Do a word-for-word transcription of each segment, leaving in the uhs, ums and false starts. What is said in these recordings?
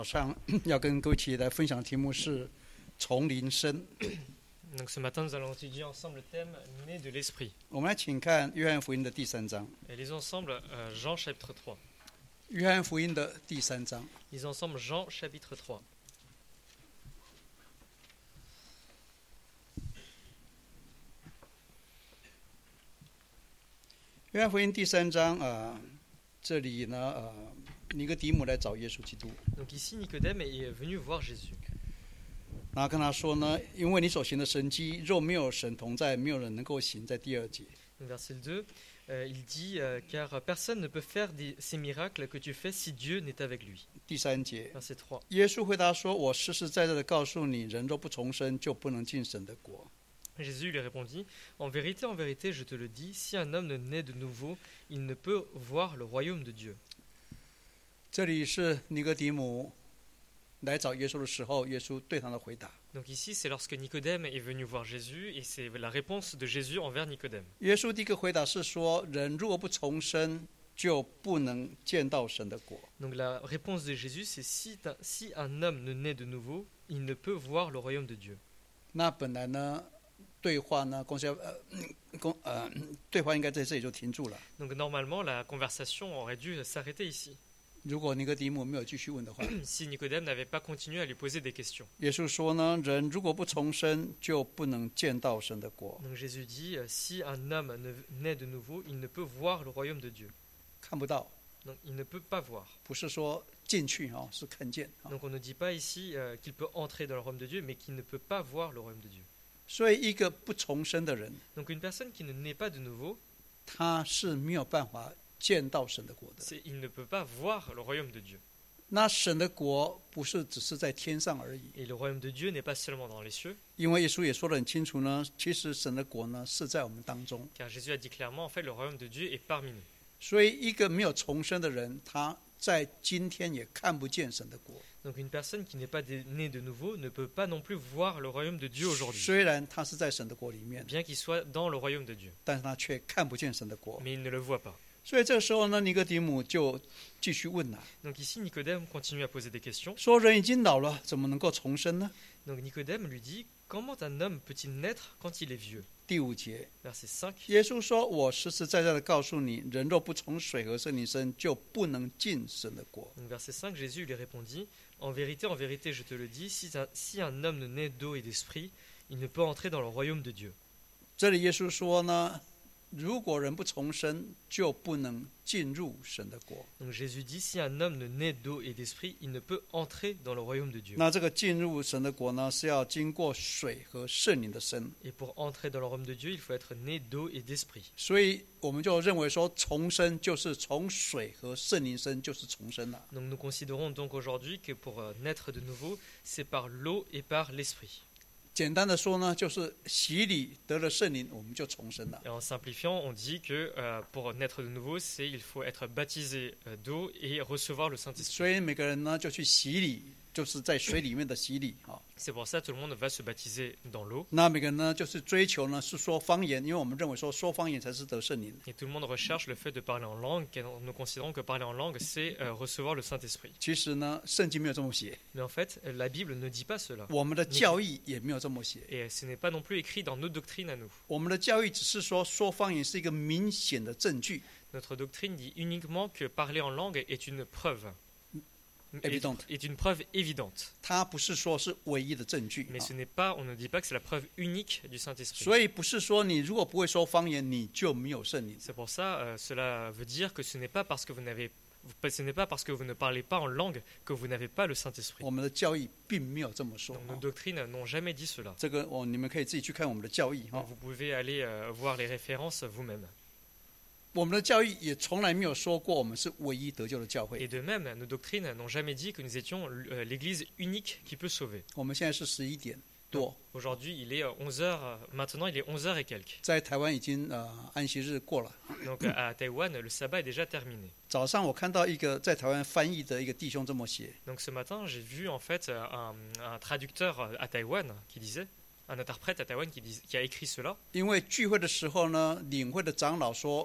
早上要跟各位一起来分享的题目是从灵生。 Donc ce matin, nous allons étudier ensemble le thème « Né de l'Esprit ». 我们来请看约翰福音的第三章。 Et lisons ensemble euh, Jean chapitre trois. 约翰福音的第三章。 Lisons ensemble Jean chapitre trois. 约翰福音第三章啊、呃，这里呢，呃，尼哥底母来找耶稣基督。 Donc ici, Nicodème est venu voir Jésus. 然后跟他说呢，因为你所行的神迹，若没有神同在，没有人能够行。在第二节。 Donc, verset deux, euh, il dit euh, « Car personne ne peut faire des, ces miracles que tu fais si Dieu n'est avec lui. » 第三节。 Verset trois. 耶稣回答说：“我实实在在的告诉你，人若不重生，就不能进神的国。” Jésus lui répondit « En vérité, en vérité, je te le dis, si un homme ne naît de nouveau, il ne peut voir le royaume de Dieu. » 这里是尼哥底母来找耶稣的时候，耶稣对他的回答。 Donc ici, c'est lorsque Nicodème est venu voir Jésus, et c'est la réponse de Jésus envers Nicodème. 耶稣第一个回答是说：人如果不重生，就不能见到神的国。 Donc la réponse de Jésus, c'est si, si un homme ne naît de nouveau, il ne peut voir le royaume de Dieu. 那本来呢，对话呢，公司要呃公呃对话应该在这里就停住了。 Donc normalement, la conversation aurait dû s'arrêter ici. 如果尼哥底母没有继续问的话， Si Nicodème n'avait pas continué à lui poser des questions. 耶稣说呢，人如果不重生，就不能见到神的国。 Donc Jésus dit, si un homme ne naît de nouveau, il ne peut voir le royaume de Dieu. 看不到， Donc il ne peut pas voir. 不是说进去啊，是看见啊。 Donc on ne dit pas ici euh, qu'il peut entrer dans le royaume de Dieu, mais qu'il ne peut pas voir le royaume de Dieu. 所以一个不重生的人， Donc une personne qui ne naît pas de nouveau, 他是没有办法见到神的国的。 c'est, il ne peut pas voir le royaume de Dieu. 那神的国不是只是在天上而已， Et le royaume de Dieu n'est pas seulement dans les cieux, 因为耶稣也说得很清楚呢，其实神的国呢是在我们当中。 car Jésus a dit clairement, en fait, le royaume de Dieu est parmi nous. 所以一个没有重生的人，他在今天也看不见神的国。 Donc une personne qui n'est pas de- née de nouveau ne peut pas non plus voir le royaume de Dieu aujourd'hui. 虽然他是在神的国里面， Bien qu'il soit dans le royaume de Dieu, 但是他却看不见神的国。 mais il ne le voit pas. 所以这个时候呢，尼哥底母就继续问了， Donc ici, Nicodème continue à poser des questions. 说人已经老了，怎么能够重生呢？ Donc Nicodème lui dit, comment un homme peut-il naître quand il est vieux? 第五节， Verset cinq. 耶稣说：“我实实在在的告诉你，人若不从水和圣灵生，就不能进神的国。” Donc verset cinq, Jésus lui répondit, en vérité, en vérité, je te le dis, si un, si un homme ne naît d'eau et d'esprit, il ne peut entrer dans le royaume de Dieu. 这里耶稣说呢，如果人不重生，就不能进入神的国。 Donc Jésus dit, si un homme ne naît d'eau et d'esprit, il ne peut entrer dans le royaume de Dieu. 那这个进入神的国呢，是要经过水和圣灵的生。 Et pour entrer dans le royaume de Dieu, il faut être né d'eau et d'esprit. 所以我们就认为说，重生就是从水和圣灵生，就是重生了。 Donc nous considérons donc aujourd'hui que pour euh, naître de nouveau, c'est par l'eau et par l'esprit. 简单的说呢，就是洗礼得了圣灵，我们就重生了。 Et en simplifiant, on dit que euh, pour naître de nouveau, c'est il faut être baptisé euh, d'eau et recevoir le Saint-Esprit. 所以每个人呢，就去洗礼，就是在水里面的洗礼啊。 C'est pour ça que tout le monde va se baptiser dans l'eau. 那每个人呢，就是追求呢是说方言，因为我们认为说说方言才是得圣灵。 Et tout le monde recherche le fait de parler en langue, car nous considérons que parler en langue, c'est euh, recevoir le Saint-Esprit. 其实呢，圣经没有这么写， Mais en fait, la Bible ne dit pas cela. 我们的教义也没有这么写。 Et ce n'est pas non plus écrit dans nos doctrines à nous. 我们的教义只是说说方言是一个明显的证据， Notre doctrine dit uniquement que parler en langue est une preuve. Est, Évidente. est une preuve évidente. 它不是说是唯一的证据。 Mais 啊 ce n'est pas, on ne dit pas que c'est la preuve unique du Saint-Esprit. 所以不是说你如果不会说方言，你就没有圣灵。 C'est pour ça, euh, cela veut dire que ce n'est pas parce que vous n'avez, ce n'est pas parce que vous ne parlez pas en langue que vous n'avez pas le Saint-Esprit. 我们的教义并没有这么说。 Donc, nos 啊 doctrines n'ont jamais dit cela. 这个哦，你们可以自己去看我们的教义哈 Donc,。vous pouvez aller euh, voir les références vous-même. 我们的教义也从来没有说过我们是唯一得救的教 Et 会。 de même, nos doctrines n'ont jamais dit que nous étions euh, l'Église unique qui peut sauver. 我们现在是十一点多， Aujourd'hui, il est onze heures. Maintenant, il est onze heures et quelques. 在台湾已经呃安息日过了。 Donc, à Taïwan, le sabbat est déjà terminé. 早上我看到一个在台湾翻译的一个弟兄这么写， Donc, ce matin, j'ai vu en fait un, un traducteur à Taïwan qui disait, un interprète à Taïwan qui, dis- qui a écrit cela. 因为聚会的时候呢，领会的长老说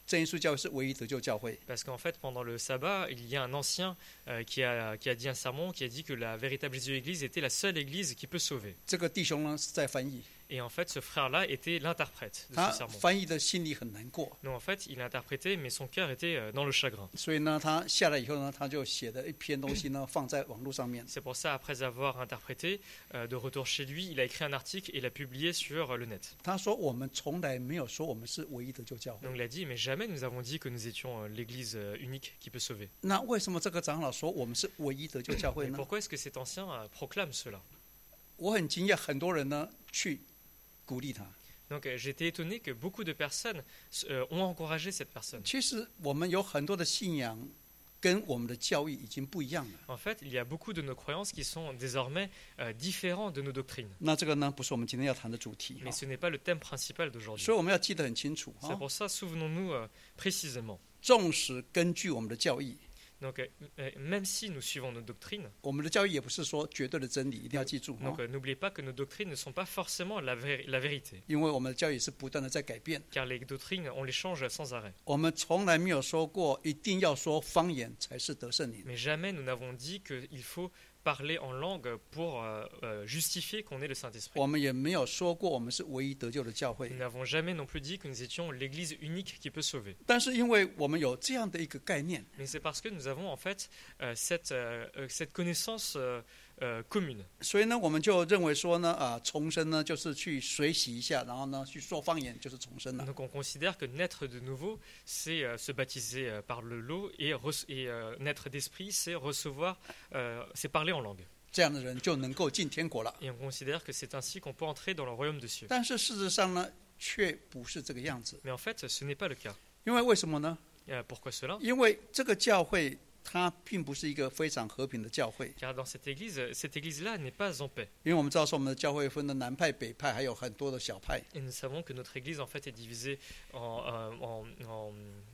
真耶稣教会是唯一得救教会。 Parce qu'en fait, pendant le sabbat, il y a un ancien euh, qui, a, qui a dit un sermon, qui a dit que la véritable Jésus-Église était la seule Église qui peut sauver. 这个弟兄呢是在翻译， Et en fait, ce frère-là était l'interprète de 他 ce sermon. 翻译的心里很难过， Donc en fait, il interprétait, mais son cœur était euh, dans le chagrin. 所以呢，他下来以后呢，他就写了一篇东西呢放在网络上面。 C'est pour ça, après avoir interprété, euh, de retour chez lui, il a écrit un article et l'a publié sur euh, le net. 他说：“我们从来没有说我们是唯一得救教会。 Donc il a dit, mais jamais nous avons dit que nous étions euh, l'Église euh, unique qui peut sauver. 那为什么这个长老说我们是唯一得救教会 Mais 呢？ pourquoi est-ce que cet ancien euh, proclame cela? 我很惊讶，很多人呢去鼓励他。 Donc euh, j'ai été étonné que beaucoup de personnes euh, ont encouragé cette personne. 其实我们有很多的信仰跟我们的教育已经不一样了。 En fait, il y a beaucoup de nos croyances qui sont désormais euh, différentes de nos doctrines. 那这个呢，不是我们今天要谈的主题。 Mais ce n'est pas le thème principal d'aujourd'hui. 所以我们要记得很清楚 C'est 啊。 pour ça, souvenons-nous euh, précisément. 纵使根据我们的教义， Donc, euh, euh, même si nous suivons nos doctrines, 我们的教义也不是说绝对的真理，一定要记住啊 donc euh, n'oubliez pas que nos doctrines ne sont pas forcément la, vé- la vérité, 因为我们的教义是不断的在改变。 car les doctrines, on les change sans arrêt. 我们从来没有说过一定要说方言才是得圣灵。 Mais jamais nous n'avons dit qu'il faut parler en langue pour euh, euh, justifier qu'on est le Saint-Esprit. 我们也没有说过我们是唯一得救的教会 Nous。n'avons jamais non plus dit que nous étions l'Église unique qui peut sauver. 但是因为我们有这样的一个概念， Mais c'est parce que nous avons en fait euh, cette, euh, euh, cette connaissance euh, euh, commune. 所以呢，我们就认为说呢，啊，重生呢就是去水洗一下，然后呢去说方言就是重生了。 Donc on considère que naître de nouveau, c'est euh, se baptiser euh, par le lot et, re- et euh, naître d'esprit, c'est recevoir, euh, c'est parler en langue. 这样的人就能够进天国了。 Et on considère que c'est ainsi qu'on peut entrer dans le royaume de cieux. 但是事实上呢，却不是这个样子。 Mais en fait, ce n'est pas le cas. 因为为什么呢？ Euh, pourquoi cela? 因为这个教会它并不是一个非常和平的教会。 Car dans cette église, cette église-là n'est pas en paix. 因为我们知道说我们的教会分的南派、北派，还有很多的小派。 Et nous savons que notre église en fait est divisée en, euh, en, en,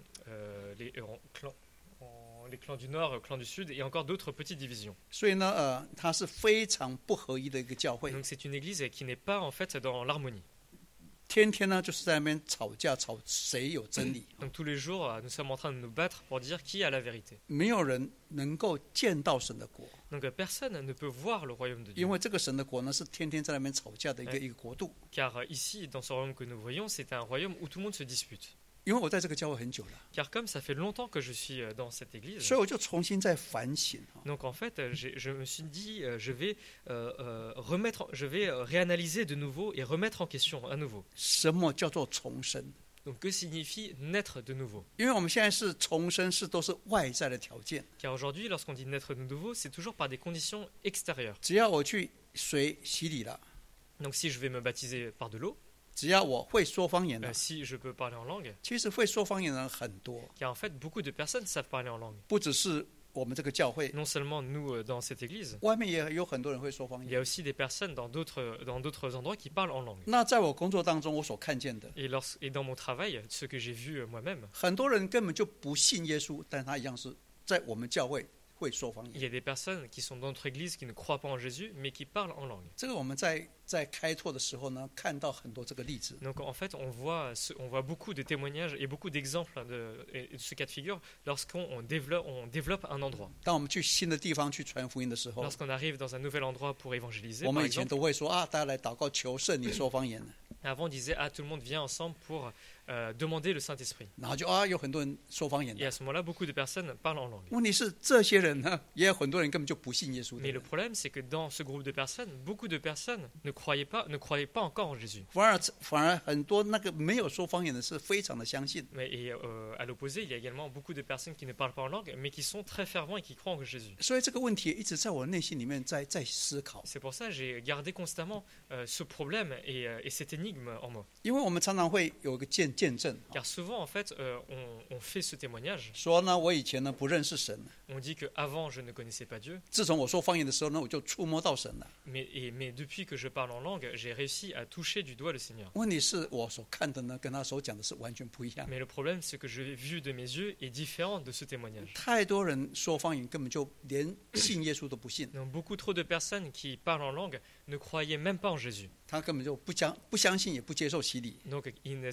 euh, les, en clans, en les clans du nord, clans du sud et encore d'autres petites divisions. 所以呢，呃，它是非常不合一的一个教会。 Donc c'est une église qui n'est pas en fait dans l'harmonie. 天天呢就是在那边吵架，吵谁有真理。 Donc tous les jours, euh, nous sommes en train de nous battre pour dire qui a la vérité. 没有人能够见到神的国， Donc euh, personne ne peut voir le royaume de Dieu. 因为这个神的国呢是天天在那边吵架的一个哎一个国度。 Car euh, ici, dans ce royaume que nous voyons, c'est un royaume où tout le monde se dispute. 因为我在这个教会很久了， Car comme ça fait longtemps que je suis euh, dans cette église, 所以我就重新在反省啊 donc en fait, euh, j'ai- je me suis dit, euh, je vais euh, euh, remettre, je vais euh, réanalyser de nouveau et remettre en question à nouveau. 什么叫做重生？ Donc que signifie naître de nouveau? 因为我们现在是重生，是都是外在的条件。 Car aujourd'hui, lorsqu'on dit naître de nouveau, c'est toujours par des conditions extérieures. 只要我去水洗礼了， Donc si je vais me baptiser par de l'eau, 只要我会说方言了 euh,，si je peux parler en langue, 其实会说方言的人很多， car en fait, beaucoup de personnes savent parler en langue. 不只是我们这个教会， Non seulement nous euh, dans cette église, 外面也有很多人会说方 il y 言。 a aussi des personnes dans d'autres dans d'autres endroits qui parlent en langue. 那在我工作当中，我所看见的， Et, lors, et dans mon travail, ce que j'ai vu euh, moi-même, 很多人根本就不信耶稣，但他一样是在我们教会会说方 il 言。 y a des personnes qui sont dans notre église qui ne croient pas en Jésus, mais qui parlent en langue. 这个我们在在开拓的时候呢，看到很多这个例子。 Donc en fait, on voit, ce- on voit beaucoup de témoignages et beaucoup d'exemples de, et de ce cas de figure lorsqu'on on développe, on développe un endroit. 当我们去新的地方去传福音的时候， Lorsqu'on arrive dans un nouvel endroit pour évangéliser, 我 par 们以前 exemple, 都会说啊，大家来祷告求圣灵说方言， avant on disait ah tout le monde vient ensemble pour euh, demander le Saint-Esprit. 然后就啊有很多人说方言 Et 的 à。ce moment-là, beaucoup de personnes parlent en langue. 问题是这些人呢，也有很多人根本就不信耶稣的 Mais le 人， problème, c'est que dans ce groupe de personnes, beaucoup de personnes ne croyaient pas, ne croyaient pas encore en Jésus. 反而反而很多那个没有说方言的是非常的相信。 Mais, et euh, à l'opposé, il y a également beaucoup de personnes qui ne parlent pas en langue, mais qui sont très fervents et qui croient en Jésus. 所以这个问题一直在我内心里面在在思考， C'est pour ça que j'ai gardé constamment euh, ce problème et, euh, et cette énigme en moi. 因为我们常常会有一个见见证， Car souvent, en fait, euh, on, on fait ce témoignage. 说呢我以前呢不认识神， On dit qu'avant, je ne connaissais pas Dieu, 自从我说方言的时候呢，我就触摸到神了。 mais, et, mais depuis que je parle en langue, j'ai réussi à toucher du doigt le Seigneur. 问题是我所看的呢，跟他所讲的是完全不一样。 Mais le problème, c'est que je l'ai vu de mes yeux est différent de ce témoignage. 太多人说方言，根本就连信耶稣都不信， Donc, beaucoup trop de personnes qui parlent en langue ne croyaient même pas en Jésus. 他根本就不相不相信，也不接受洗礼。 Donc il ne- ces personnes-là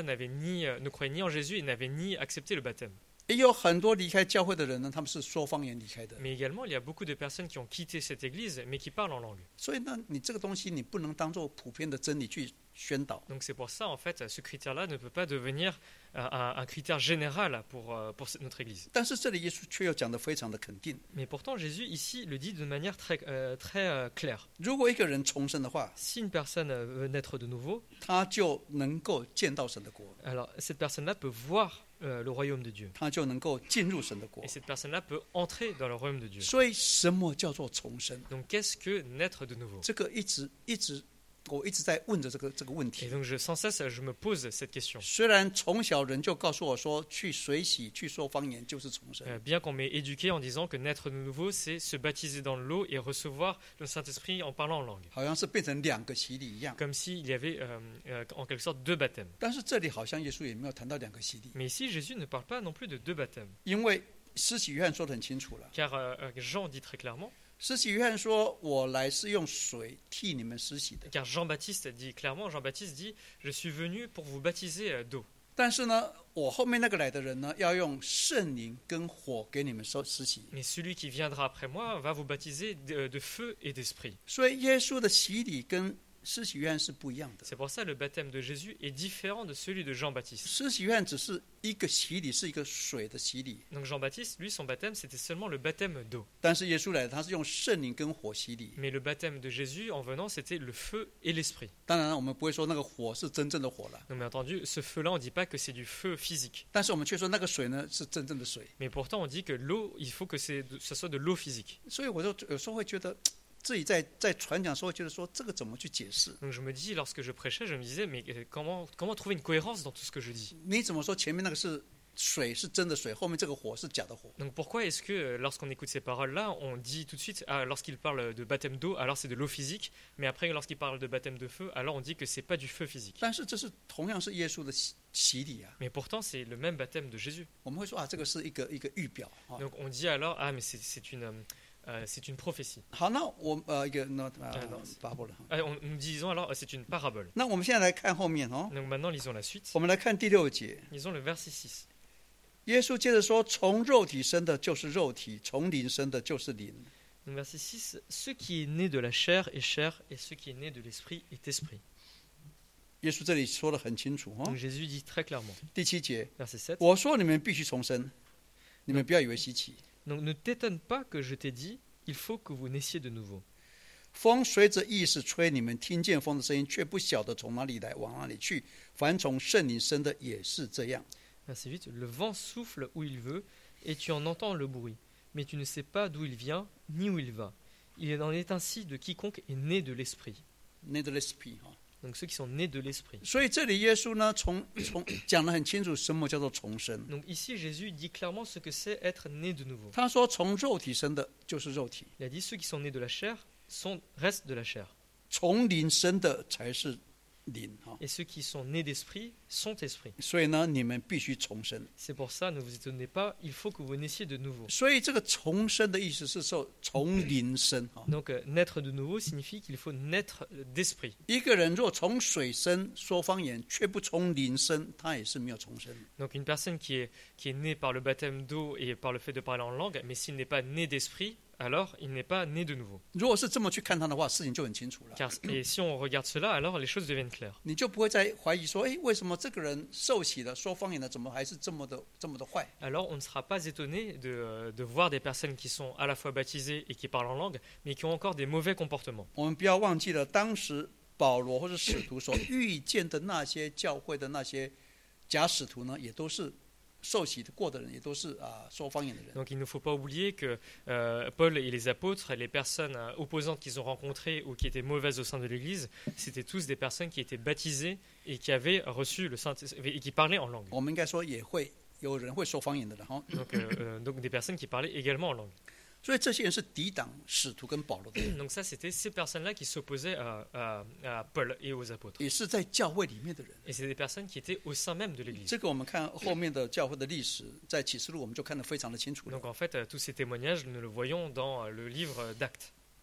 personnes-là n'avaient ni, euh, ne croyaient ni en Jésus et n'avaient ni accepté le baptême. 也有很多离开教会的人呢，他们是说方言离开的。 Mais également, il y a beaucoup de personnes qui ont quitté cette église, mais qui parlent en langue. 所以呢，你这个东西你不能当做普遍的真理去宣导。 Donc c'est pour ça, en fait, ce critère-là ne peut pas devenir euh, un, un critère général pour, euh, pour notre église. 但是这里耶稣却又讲得非常的肯定。 Mais pourtant, Jésus, ici, le dit de manière très, euh, très euh, claire. 如果一个人重生的话， Si une personne euh, veut naître de nouveau, 他就能够见到神的国， alors cette personne-là peut voir euh, le royaume de Dieu. 他就能够进入神的国 Et。cette personne-là peut entrer dans le royaume de Dieu. 所以什么叫做重生？ Donc qu'est-ce que naître de nouveau? 这个一直一直我一直在问着这个这个问 Et 题。 donc je, sans cesse, je me pose cette question. 虽然从小人就告诉我说，去水洗、去说方言就是重生， Euh, bien qu'on m'ait éduqué en disant que naître de nouveau, c'est se baptiser dans l'eau et recevoir le Saint-Esprit en parlant en langue. 好像是变成两个洗礼一样。 Comme s'il y avait euh, euh, en quelque sorte deux baptêmes. 但是这里好像耶稣也没有谈到两个洗礼， Mais ici, Jésus ne parle pas non plus de deux baptêmes. 因为施洗约翰说得很清楚了。 Car euh, euh, Jean dit très clairement, 施洗约翰说：“我来是用水替你们施洗的。 car Jean-Baptiste dit clairement, Jean-Baptiste dit, je suis venu pour vous baptiser euh, d'eau. 但是呢，我后面那个来的人呢，要用圣灵跟火给你们施施洗。 Mais celui qui viendra après moi va vous baptiser de, de feu et d'esprit. » 所以耶稣的洗礼跟施洗约翰是不一样的。 C'est pour ça que le baptême de Jésus est différent de celui de Jean-Baptiste. 施洗约翰只是一个洗礼，是一个水的洗礼， Donc Jean-Baptiste, lui, son baptême, c'était seulement le baptême d'eau. 但是耶稣来，他是用圣灵跟火洗礼。 Mais le baptême de Jésus, en venant, c'était le feu et l'esprit. 当然，我们不会说那个火是真正的火了， Donc bien entendu, ce feu-là, on ne dit pas que c'est du feu physique. 但是我们却说那个水呢是真正的水。 Mais pourtant, on dit que l'eau, il faut que c'est de- ça soit de l'eau physique. 所以我就有时候会觉得，自己在在传讲的时候，会觉得说这个怎么去解释？ Donc je me dis, lorsque je prêchais, je me disais, mais euh, comment, comment trouver une cohérence dans tout ce que je dis? 你怎么说前面那个是水是真的水，后面这个火是假的火？ Donc pourquoi est-ce que euh, lorsqu'on écoute ces paroles-là, on dit tout de suite, ah, lorsqu'il parle de baptême d'eau, alors c'est de l'eau physique, mais après lorsqu'il parle de baptême de feu, alors on dit que c'est pas du feu physique. 但是这是同样是耶稣的洗洗礼啊。 Mais pourtant, c'est le même baptême de Jésus. 我们会说啊，这个是一个一个预表啊。 Donc on dit alors, ah mais c'est c'est une, euh, euh, c'est une prophétie. 好，那我呃一个那呃啊那巴布了。 Ah, on- nous disons alors, euh, c'est une parabole. 那我们现在来看后面哦， Donc maintenant, lisons la suite. 我们来看第六节。 Lisons le verset six. 耶稣接着说：“从肉体生的就是肉体，从灵生的就是灵。 Donc verset six, ce qui est né de la chair est chair, et ce qui est né de l'esprit est esprit. » 耶稣这里说得很清楚哦 Donc。Jésus dit très clairement. 第七节， Verset sept. 我说你们必须重生，你们不要以为稀奇。 Donc ne t'étonne pas que je t'ai dit, il faut que vous naissiez de nouveau. 风随着意识吹，你们听见风的声音，却不晓得从哪里来，往哪里去。凡从圣灵生的也是这样。 Verset huit, le vent souffle où il veut, et tu en entends le bruit, mais tu ne sais pas d'où il vient, ni où il va. Il en est ainsi de quiconque est né de l'esprit. Need recipe 哈。 Donc ceux qui sont nés de l'esprit. 所以这里耶稣呢，从从讲得很清楚，什么叫做重生。 Donc ici, Jésus dit clairement ce que c'est être né de nouveau. 他说，从肉体生的就是肉体， Il a dit ceux qui sont nés de la chair sont, restent de la chair. 从灵生的才是灵哈。 Et ceux qui sont nés d'esprit sont esprit. 所以呢，你们必须重生。 C'est pour ça, ne vous étonnez pas, il faut que vous naissiez de nouveau. 所以这个重生的意思是说从灵生哈。 Donc euh, naître de nouveau signifie qu'il faut naître d'esprit. 一个人若从水生说方言，却不从灵生，他也是没有重生。 Donc une personne qui est, qui est née par le baptême d'eau et par le fait de parler en langue, mais s'il n'est pas né d'esprit, alors il n'est pas né de nouveau. 如果是这么去看他的话，事情就很清楚了。 Car, et si on regarde cela, alors les choses deviennent claires. 你就不会再怀疑说，哎，为什么这个人受洗了，说方言了，怎么还是这么的这么的坏？ Alors on ne sera pas étonné de, de voir des personnes qui sont à la fois baptisées et qui parlent en langue, mais qui ont encore des mauvais comportements. 我们不要忘记了，当时保罗或者使徒所遇见的那些教会的那些假使徒呢，也都是受洗过的人，也都是啊说方言的人。 Donc il ne faut pas oublier que euh, Paul et les apôtres, les personnes euh, opposantes qu'ils ont rencontrées ou qui étaient mauvaises au sein de l'Église, c'était tous des personnes qui étaient baptisées et qui avaient reçu le Saint et qui parlaient en langue. 我们应该说也会有人会说方言的了哈。 Donc, euh, euh, donc des personnes qui parlaient également en langue. 所以这些人是抵挡使徒跟保罗的人， Donc ça, c'était ces personnes-là qui s'opposaient à, à- à Paul et aux apôtres. 也是在教会里面的人。 Et c'est des personnes qui étaient au sein même de l'Église. 这个我们看后面的教会的历史，在启示录我们就看得非常的清楚了。 Donc en fait, euh, tous ces témoignages, nous le voyons dans euh, le livre d'Actes.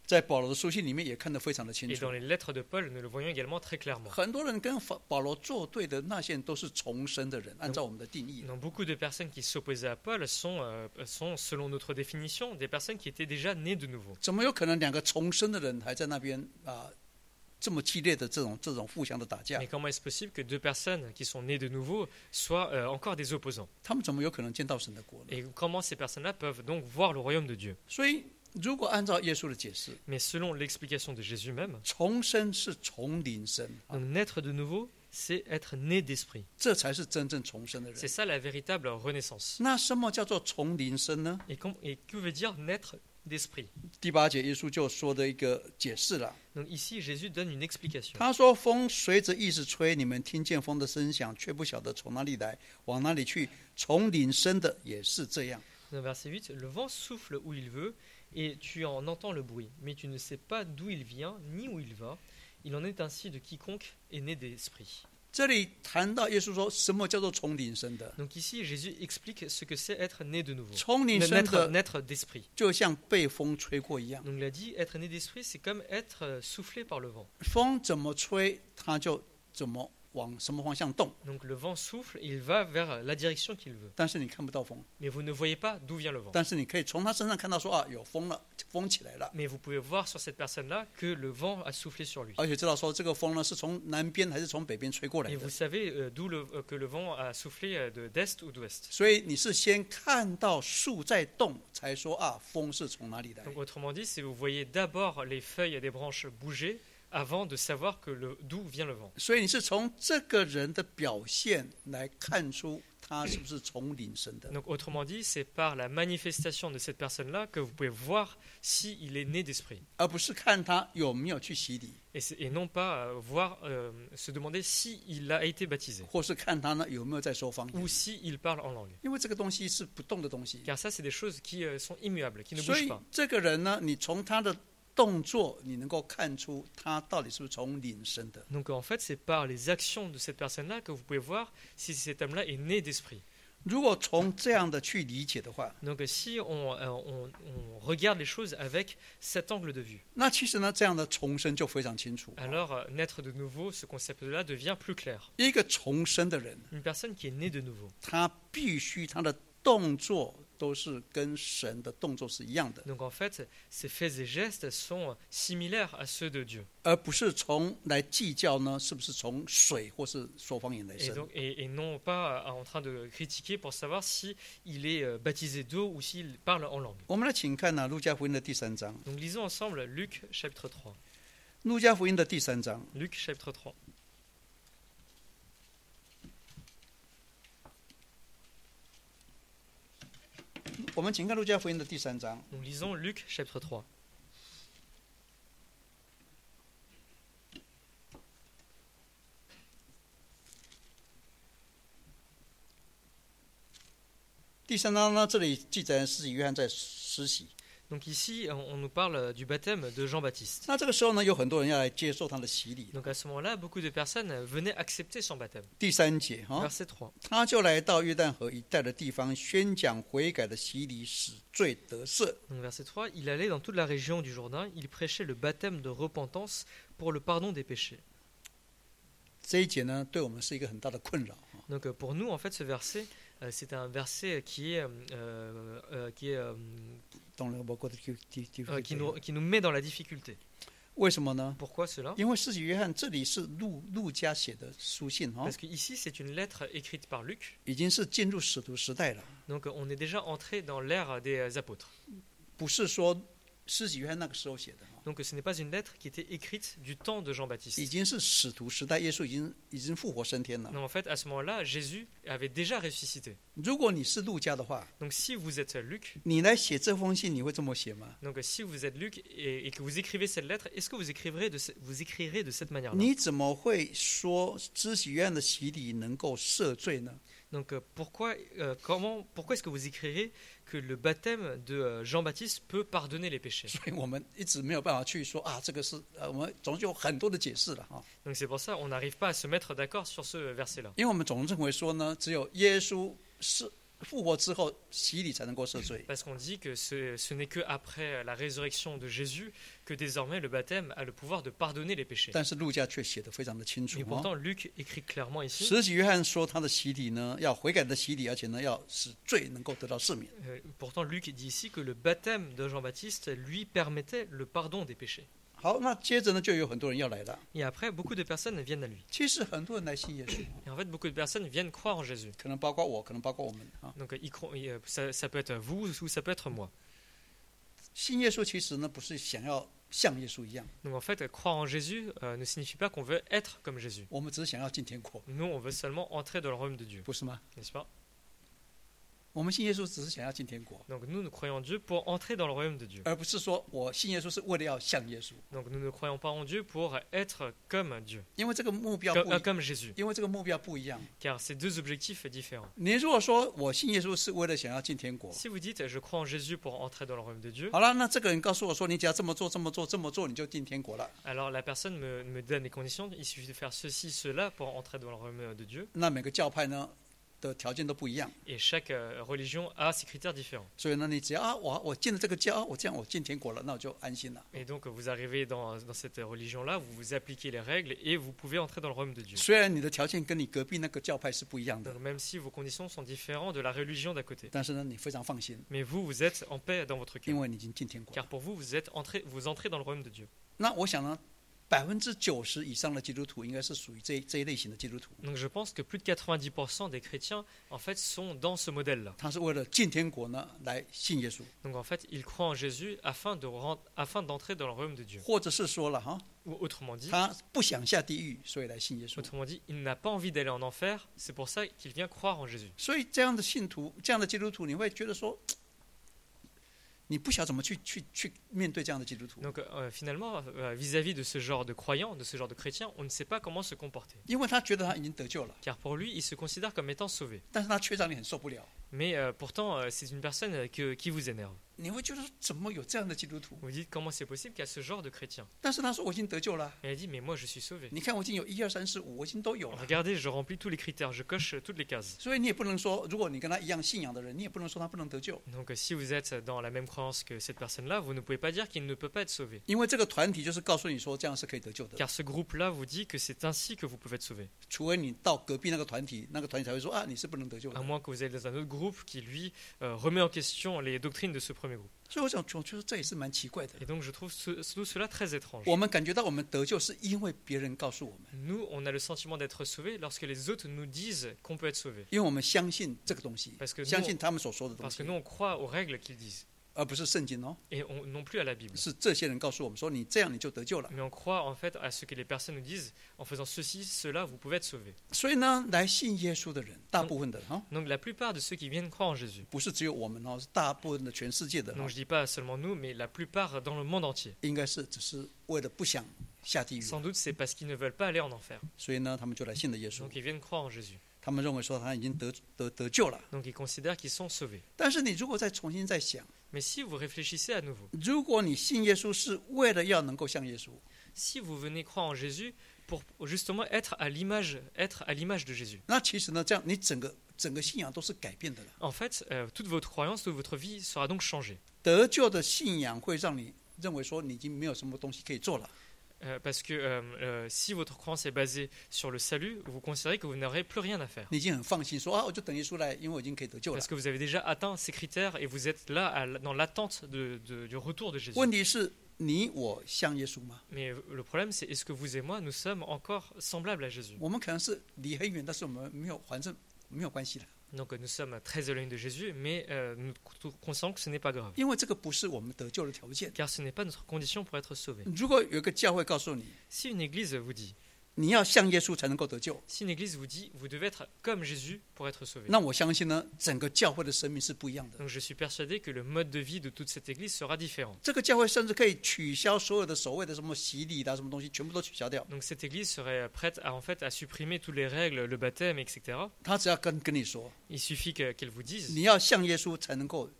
在保罗的书信里面也看得非常的清 Et 楚 dans。les lettres de Paul, nous le voyons également très clairement. 很多人跟保保罗作对的那些人都是重生的人，按照我们的定义。 Donc, beaucoup de personnes qui s'opposaient à Paul sont, euh, sont, selon notre définition, des personnes qui étaient déjà nées de nouveau. 怎么有可能两个重生的人还在那边啊、这么激烈的这种这种互相的打架 Mais？comment est-ce possible que deux personnes qui sont nées de nouveau soient euh, encore des opposants? 他们怎么有可能见到神的国呢？ Et comment ces personnes-là peuvent donc voir le royaume de Dieu? 所以，如果按照耶稣的解释， Mais selon l'explication de Jésus même, 重生是从灵生，啊 donc naître de nouveau, c'est être né d'esprit. 这才是真正重生的 C'est 人。 ça la véritable renaissance. 那什么叫做从灵生呢？ Et, com- et que veut dire naître d'esprit? 第八节耶稣就说的一个解释了。 Donc ici, Jésus donne une explication. 他说：“风随着意思吹，你们听见风的声响，却不晓得从哪里来，往哪里去。从灵生的也是这样。” Dans verset huit, le vent souffle où il veut et tu en entends le bruit, mais tu ne sais pas d'où il vient ni où il va. Il en est ainsi de quiconque est né d'esprit. 这里谈到耶稣说什么叫做从灵生的？ Donc ici, Jésus explique ce que c'est être né de nouveau. 从灵生 Naître, 的 naître d'esprit. 就像被风吹过一样， Donc il a dit, être né d'esprit, c'est comme être euh, soufflé par le vent. 风怎么吹，它就怎么往什么方向动。 Donc le vent souffle, et il va vers la direction qu'il veut. 但是你看不到风， Mais vous ne voyez pas d'où vient le vent. 但是你可以从他身上看到说啊，有风了，风起来了， Mais vous pouvez voir sur cette personne-là que le vent a soufflé sur lui. 而且知道说这个风呢是从南边还是从北边吹过来 Et 的 vous。savez euh, d'où le, euh, que le vent a soufflé euh, de- d'est ou d'ouest. 所以你是先看到树在动，才说啊，风是从哪里来。 Donc autrement dit, c'est vous voyez d'abord les feuilles et les branches bouger avant de savoir que le- d'où vient le vent. 所以你是从这个人的表现来看出他是不是从灵生的。 Donc autrement dit, c'est par la manifestation de cette personne-là que vous pouvez voir s'il est né d'esprit. 而不是看他有没有去洗礼， Et, c'est- et non pas euh, voir, euh, se demander s'il a été baptisé 或是看他呢有没有在说方言， ou s'il parle en langue. 因为这个东西是不动的东西。 Car ça, c'est des choses qui euh, sont immuables, qui ne 所 bougent 以 pas. 这个人呢，你从他的动作，你能够看出他到底是不是从灵生的。 Donc en fait, c'est par les actions de cette personne-là que vous pouvez voir si cet homme-là est né d'esprit. 如果从这样的去理解的话， Donc si on, euh, on- on regarde les choses avec cet angle de vue, 那其实呢，这样的重生就非常清楚。 alors euh, naître de nouveau, ce concept-là devient plus clair. 一个重生的人， Une personne qui est née de nouveau. 他必须他的动作都是跟神的动作是一样的， Donc en fait, ces faits et gestes sont similaires à ceux de Dieu. 而不是从来计较呢是不是从水或是说方言来 Et, 生。 donc, et, et non pas euh, en train de critiquer pour savoir s'il est euh, baptisé d'eau ou s'il parle en langue. 我们来请看呢、路加福音的第三章， Donc lisons ensemble Luc chapitre trois. 路加福音的第三章， Luc chapitre trois. 我们请看路加福音的第三章。 Donc lisons Luc chapitre trois. 第三章呢，这里记载是约翰在施洗。 Donc ici, on, on nous parle du baptême de Jean-Baptiste. 那这个时候呢，有很多人要来接受他的洗礼。 Donc à ce moment-là, beaucoup de personnes venaient accepter son baptême. 第三节哈、 Verset trois. 他就来到约旦河一带的地方，宣讲悔改的洗礼，使罪得赦。 Donc verset trois, il allait dans toute la région du Jourdain, il prêchait le baptême de repentance pour le pardon des péchés. 这一节呢，对我们是一个很大的困扰。 Donc euh, pour nous, en fait, ce verset, euh, c'est un verset qui est, euh, euh, qui, est euh, 懂了，我过的就就就 euh, qui, nous, qui nous met dans la difficulté. 为什么呢？ Pourquoi cela? 因为施洗约翰这里是路路加写的书信哈， Parce qu'ici, c'est une lettre écrite par Luc. 已经是进入使徒时代了， Donc on est déjà entré dans l'ère des apôtres. 不是说施洗约翰那个时候写的哈， Donc ce n'est pas une lettre qui était écrite du temps de 已 Jean-Baptiste. 经是使徒时代，耶稣已经已经复活升天了。 Non, en fait, à ce moment-là, Jésus avait déjà ressuscité. 如果你是路加的话， Donc si vous êtes Luc, 你来写这封信，你会这么写吗？ donc si vous êtes Luc et, et que vous écrivez cette lettre, est-ce que vous écriverez de, ce- vous écrirez de cette manière-là? 你怎么会说施洗约翰的洗礼能够赦罪呢？ Donc euh, pourquoi, euh, comment, pourquoi est-ce que vous écrirez que le baptême de euh, Jean-Baptiste peut pardonner les péchés? 所以我们一直没有办法去说啊，这个是呃，我们总是有很多的解释了哈， Donc c'est pour ça qu'on n'arrive pas à se mettre d'accord sur ce verset-là. 因为我们总认为说呢，只有耶稣是复活之后洗礼才能够赦罪。 Parce qu'on dit que ce, ce n'est qu'après la résurrection de Jésus que désormais le baptême a le pouvoir de pardonner les péchés. 但是路加却写得非常的清楚 Et 哦。 pourtant, Luc écrit clairement ici, 使徒约翰说他的洗礼呢，要悔改的洗礼，而且呢，要使罪能够得到赦免。 euh, pourtant Luc dit ici que le baptême de Jean-Baptiste lui permettait le pardon des péchés. 好，那接着呢，就有很多人要来了。 Et après, beaucoup de personnes viennent à lui. 其实很多人来信耶稣， Et en fait, beaucoup de personnes viennent croire en Jésus. 可能包括我，可能包括我们啊。 Donc, ils cro- euh, ça, ça peut être vous ou ça peut être moi. 信耶稣其实呢，不是想要像耶稣一样， Donc en fait, croire en Jésus euh, ne signifie pas qu'on veut être comme Jésus. 我们只是想要进天国， Nous, on veut seulement entrer dans le royaume de Dieu, 不是吗？ n'est-ce pas? 我们信耶稣只是想要进天国， Donc nous, nous croyons en Dieu pour entrer dans le royaume de Dieu. 而不是说我信耶稣是为了要像耶稣， Donc nous ne croyons pas en Dieu pour être comme Dieu, 因为这个目标 comme, 不 euh, 一， comme Jésus, 因为这个目标不一样。 car c'est deux objectifs différents. 你如果说我信耶稣是为了想要进天国， Si vous dites je crois en Jésus pour entrer dans le royaume de Dieu, 好了，那这个人告诉我说，你只要这么做、这么做、这么做，你就进天国了。 alors la personne me, me donne les conditions, il suffit de faire ceci, cela pour entrer dans le royaume de Dieu, 那每个教派呢的条件都不一样， et chaque euh, religion a ses critères différents. 所以呢，你只要啊，我我进了这个教，我这样我进天国了，那我就安心了。 Et donc vous arrivez dans, dans cette religion-là, vous vous appliquez les règles et vous pouvez entrer dans le royaume de Dieu. 虽然你的条件跟你隔壁那个教派是不一样的， Donc même si vos conditions sont différentes de la religion d'à côté, 但是呢，你非常放心， mais vous, vous êtes en paix dans votre 因 cœur, 为你已经进天国了。 car pour vous, vous êtes entré, vous entrez dans le royaume de Dieu. 那我想呢，百分之九十以上的基督徒应该是属于这一这一类型的基督徒， Donc je pense que plus de quatre-vingt-dix pour cent des chrétiens, en fait, sont dans ce modèle-là. 他是为了进天国呢来信耶稣， Donc en fait, ils croient en Jésus afin de rent- afin d'entrer dans le royaume de Dieu. 或者是说了哈， Ou autrement dit, 他不想下地狱，所以来信耶稣。 autrement dit, il n'a pas envie d'aller en enfer, c'est pour ça qu'il vient croire en Jésus. 所以这样的信徒，这样的基督徒，你会觉得说，你不晓得怎么去去去面对这样的基督徒， Donc euh, finalement, euh, vis-à-vis de ce genre de croyants, de ce genre de chrétiens, on ne sait pas comment se comporter. 因为他觉得他已经得救了， Car pour lui, il se considère comme étant sauvé. 但是他却让你很受不了。 Mais euh, pourtant, euh, c'est une personne euh, que- qui vous énerve. 你会觉得说怎么有这样的基督徒？ Vous dites comment c'est possible qu'il y a ce genre de chrétien. 但是他说我已经得救了， Et elle dit, mais moi je suis sauvé. 你看我已经有一二三四五，我已经都有了。 Regardez, je remplis tous les critères, je coche euh, toutes les cases. 所以你也不能说，如果你跟他一样信仰的人，你也不能说他不能得救， Donc euh, si vous êtes dans la même croyance que cette personne-là, vous ne pouvez pas dire qu'il ne peut pas être sauvé. 因为这个团体就是告诉你说这样是可以得救的。 Car ce groupe-là vous dit que c'est ainsi que vous pouvez être sauvé. 除非你到隔壁那个团体，那个团体才会说啊你是不能得救 À 的。 moins que vous ayez dans un autre groupe qui, lui, euh, remet en question les doctrines de ce premier groupe. 所以我想，我觉得这也是蛮奇怪的。 Et donc je trouve ce- tout cela très étrange. 我们感觉到我们得救是因为别人告诉我们， Nous, on a le sentiment d'être sauvés lorsque les autres nous disent qu'on peut être sauvé. 因为我们相信这个东西 Parce que，nous- 相信他们所说的东 Parce que 西 nous,，on croit aux règles qu'ils disent. 而不是圣经哦。 Et on- non plus à la Bible. 是这些人告诉我们说，你这样你就得救了。 Mais on croit en fait à ce que les personnes nous disent. En faisant ceci, cela, vous pouvez être sauvés. 所以呢，来信耶稣的人，大部分的哈， Donc la plupart de ceux qui viennent croire en Jésus. 不是只有我们哦，是大部分的全世界的哈 Donc je dis pas seulement nous, mais la plupart dans le monde entier. 应该是只是为了不想下地狱， Sans doute c'est parce qu'ils ne veulent pas aller en enfer. 所以呢，他们就来信了耶稣。 Donc ils viennent croire en Jésus. 他们认为说他已经得得得救了。 Donc ils considèrent qu'ils sont sauvés. 但是你如果再重新再想， Mais si vous réfléchissez à nouveau, 如果你信耶稣是为了要能够像耶稣， si vous venez croire en Jésus pour justement être à l'image, être à l'image de Jésus. 那其实呢，这样你整个整个信仰都是改变的了。 En fait, euh, toute votre croyance, toute votre vie sera donc changée. 得救的信仰会让你认为说你已经没有什么东西可以做了， Euh, parce que euh, euh, si votre croyance est basée sur le salut, vous considérez que vous n'aurez plus rien à faire. 你已经很放心说啊，我就等耶稣来，因为我已经可以得救了 Parce。que vous avez déjà atteint ces critères et vous êtes là à l- dans l'attente de- de- du retour de Jésus. 问题是你我像耶稣吗？ Mais le problème, c'est est-ce que vous et moi, nous sommes encore semblables à Jésus? 我们可能是离很远，但是我们没有，反正没有关系的， Donc euh, nous sommes très éloignés de Jésus, mais euh, nous c- conscients que ce n'est pas grave. 因为这个不是我们得救的条件。 Car ce n'est pas notre condition pour être sauvé. 如果有一个教会告诉你， Si une église vous dit, 你要像耶稣才能够得救， si une église vous dit, vous devez être comme Jésus pour être sauvé. 那我相信呢，整个教会的生命是不一样的。 Donc je suis persuadé que le mode de vie de toute cette église sera différent. 这个教会甚至可以取消所有的所谓的什么洗礼啦、什么东西，全部都取消掉。 Donc cette église serait prête à, en fait, à supprimer toutes les règles, le baptême, et cetera. 他只要跟跟你说， Il suffit que- qu'elle vous dise, 你要像耶稣才能够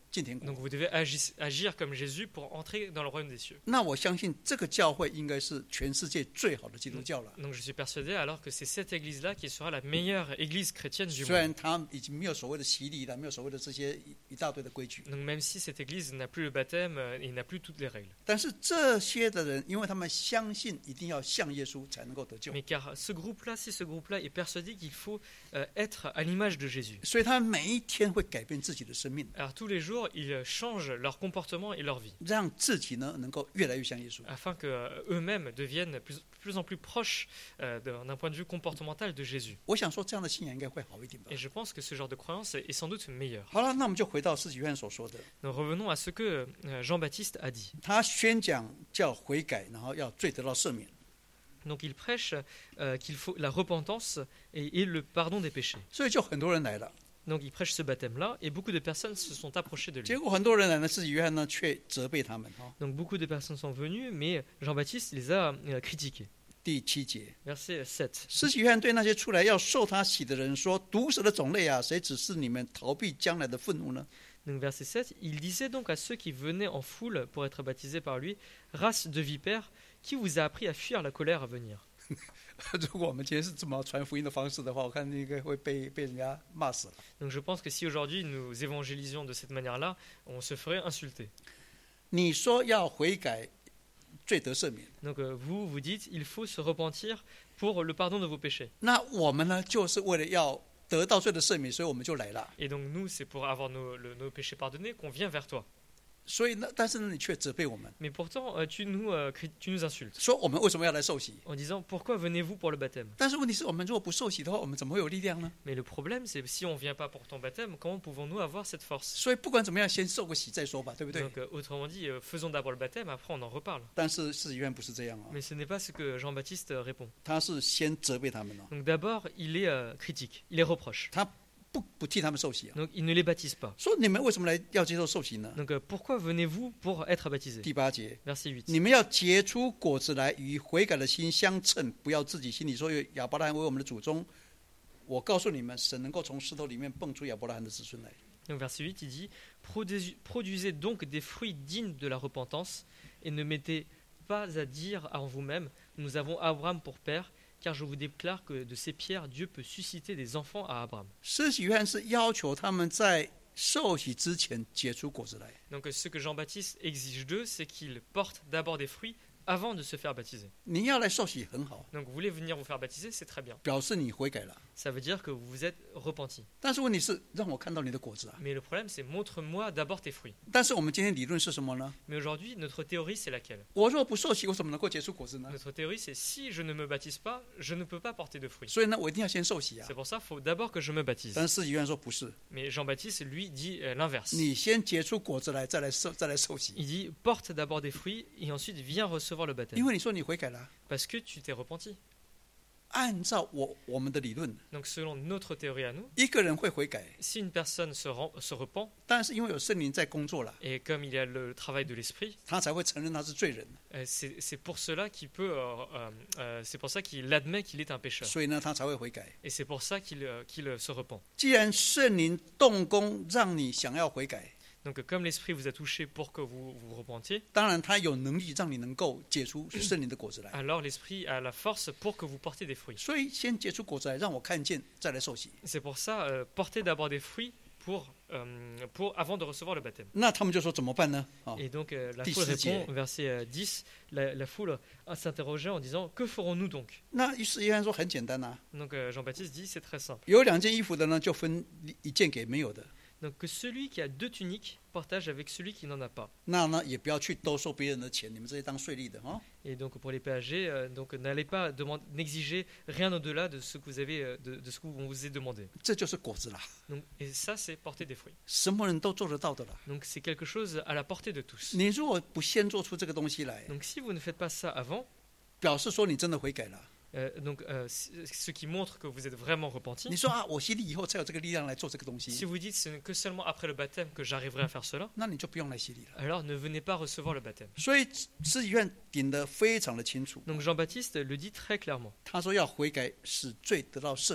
进天国 Donc。vous devez agir, agir comme Jésus pour entrer dans le royaume des cieux. 那我相信这个教会应该是全世界最好的基督教了。 Donc je suis persuadé alors que c'est cette église-là qui sera la meilleure église chrétienne du 虽 monde. 然他已经没有所谓的洗礼了，没有所谓的这些一一大堆的规矩， Donc même si cette église n'a plus le baptême euh, et n'a plus toutes les règles. 但是这些的人，因为他们相信一定要像耶稣才能够得救， Mais car ce groupe-là, si ce groupe-là est persuadé qu'il faut euh, être à l'image de Jésus. 所以他们每一天会改变自己的生命， Alors tous les jours, ils changent leur comportement et leur vie, 让自己呢能够越来越像耶稣。 afin qu'eux-mêmes deviennent plus, plus en plus proches euh, d'un d'un point de vue comportemental de Jésus. 我想说，这样的信仰应该会好一点吧 Et。je pense que ce genre de croyance est sans doute meilleur. 好了，那我们就回到施洗约翰所说的， Donc revenons à ce que euh, Jean-Baptiste a dit. 他宣讲叫悔改，然后要罪得到赦免。 Donc il prêche euh, qu'il faut la repentance et, et le pardon des péchés. 所以就很多人来了， Donc il prêche ce baptême-là et beaucoup de personnes se sont approchées de lui. 结果很多人来呢，施洗约翰呢却责备他们。哈， Donc beaucoup de personnes sont venues, mais Jean-Baptiste les a euh, critiquées. 第七节， Verset sept. 施洗约翰对那些出来要受他洗的人说：“毒蛇的种类啊，谁指示你们逃避将来的愤怒呢？” Donc verset sept, il disait donc à ceux qui venaient en foule pour être baptisés par lui, race de vipères, qui vous a appris à fuir la colère à venir? 如果我们今天是这么传福音的方式的话，我看应该会被被人家骂死了。 Donc je pense que si aujourd'hui nous évangélisions de cette manière-là, on se ferait insulter. 你说要悔改，罪得赦免， Donc euh, vous, vous dites, il faut se repentir pour le pardon de vos péchés. 那我们呢，就是为了要得到罪的赦免，所以我们就来了。 Et donc nous, c'est pour avoir nos, le- nos péchés pardonnés qu'on vient vers toi. 所以呢，但是呢，你却责备我们， Mais pourtant, euh, tu, nous, euh, cri- tu nous insultes 说我们为什么要来受洗？ en disant, pourquoi venez-vous pour le baptême? 但是问题是我们如果不受洗的话，我们怎么会有力量呢？ Mais le problème, c'est si on ne vient pas pour ton baptême, comment pouvons-nous avoir cette force? 所以不管怎么样，先受个洗再说吧，对不对？ Donc euh, autrement dit, euh, faisons d'abord le baptême, après on en reparle. 但是施洗约翰不是这样啊， Mais ce n'est pas ce que Jean-Baptiste euh, répond. 他是先责备他们哦， Donc d'abord, il est euh, critique, il les reproche. 他不不替他们受洗啊， Donc il ne les baptise pas. 说你们为什么来要接受受洗呢？ Donc euh, pourquoi venez-vous pour être baptisés? 第八节， Verset huit. 你们要结出果子来，与悔改的心相称，不要自己心里说亚伯拉罕为我们的祖宗。我告诉你们，神能够从石头里面蹦出亚伯拉罕的子孙来。 Donc verset huit, il dit, Produis- produisez donc des fruits dignes de la repentance et ne mettez pas à dire en vous-même, nous avons Abraham pour père, car je vous déclare que de ces pierres, Dieu peut susciter des enfants à Abraham. 施洗约翰是要求他们在受洗之前结出果子来。 Donc euh, ce que Jean-Baptiste exige d'eux, c'est qu'ils portent d'abord des fruits avant de se faire baptiser. 你要来受洗很好， Donc vous voulez venir vous faire baptiser, c'est très bien. 表示你悔改了。 Ça veut dire que vous vous êtes repenti. 但是问题是，让我看到你的果子啊！ Mais le problème, c'est montre-moi d'abord tes fruits. 但是我们今天理论是什么呢？ Mais aujourd'hui, notre théorie, c'est laquelle? 我若不受洗，我怎么能够结出果子呢？ Notre théorie, c'est si je ne me baptise pas, je ne peux pas porter de fruits. 所以呢，我一定要先受洗啊 C'est！pour ça qu'il faut d'abord que je me baptise. 但是施洗约翰说不是， Mais Jean-Baptiste, lui, dit euh, l'inverse. 你先结出果子来，再来受，再来受洗。 Il dit, porte d'abord des fruits et ensuite viens recevoir le 因 baptême. 为你说你悔改了啊， Parce que tu t'es repenti. 按照我我们的理论， Donc selon notre théorie à nous, 一个人会悔改， si une personne se, rend- se repent, 但是因为有圣灵在工作了， et comme il y a le travail de l'esprit, 他才会承认他是罪人。 euh, c'est c'est pour cela qu'il peut, euh, euh, euh, c'est pour ça qu'il admet qu'il est un pécheur. 所以呢，他才会悔改。 Et c'est pour ça qu'il euh, qu'il, euh, se repent. 既然圣灵动工让你想要悔改， Donc euh, comme l'esprit vous a touché pour que vous vous repentiez, 当然他有能力让你能够结出圣灵的果子来。 alors l'esprit a la force pour que vous portiez des fruits. 所以先结出果子来，让我看见，再来受洗。 C'est pour ça, euh, portez d'abord des fruits pour, euh, pour, avant de recevoir le baptême. 那他们就说怎么办呢？啊、 Et donc euh, la Dix foule dixième. répond, verset euh, dix, la, la foule euh, s'interrogeait en disant, que ferons-nous donc? 那于是约翰说很简单呐、 Donc euh, Jean-Baptiste dit, c'est très simple. 有两件衣服的呢，就分一件给没有的。 Donc que celui qui a deux tuniques partage avec celui qui n'en a pas. 那呢，也不要去兜收别人的钱，你们这些当税吏的啊、哦。 Et donc pour les P A G, euh, donc n'allez pas demander, n'exiger rien au-delà de ce que vous avez, euh, de, de ce qu'on vous a demandé. 这就是果子啦， Donc, et ça, c'est porter des fruits. 什么人都做得到的啦。 Donc c'est quelque chose à la portée de tous. 你如果不先做出这个东西来， Donc si vous ne faites pas ça avant, 表示说你真的悔改了。 euh, donc euh, ce qui montre que vous êtes vraiment repenti. 你说啊，我洗礼以后才有这个力量来做这个东西， Si vous dites ce n'est que seulement après le baptême que j'arriverai à faire cela, 那你就不用来洗礼了。 alors ne venez pas recevoir le baptême. 所以施洗约翰点得非常的清楚， Donc Jean-Baptiste le dit très clairement. 他说要悔改，使罪得到赦免。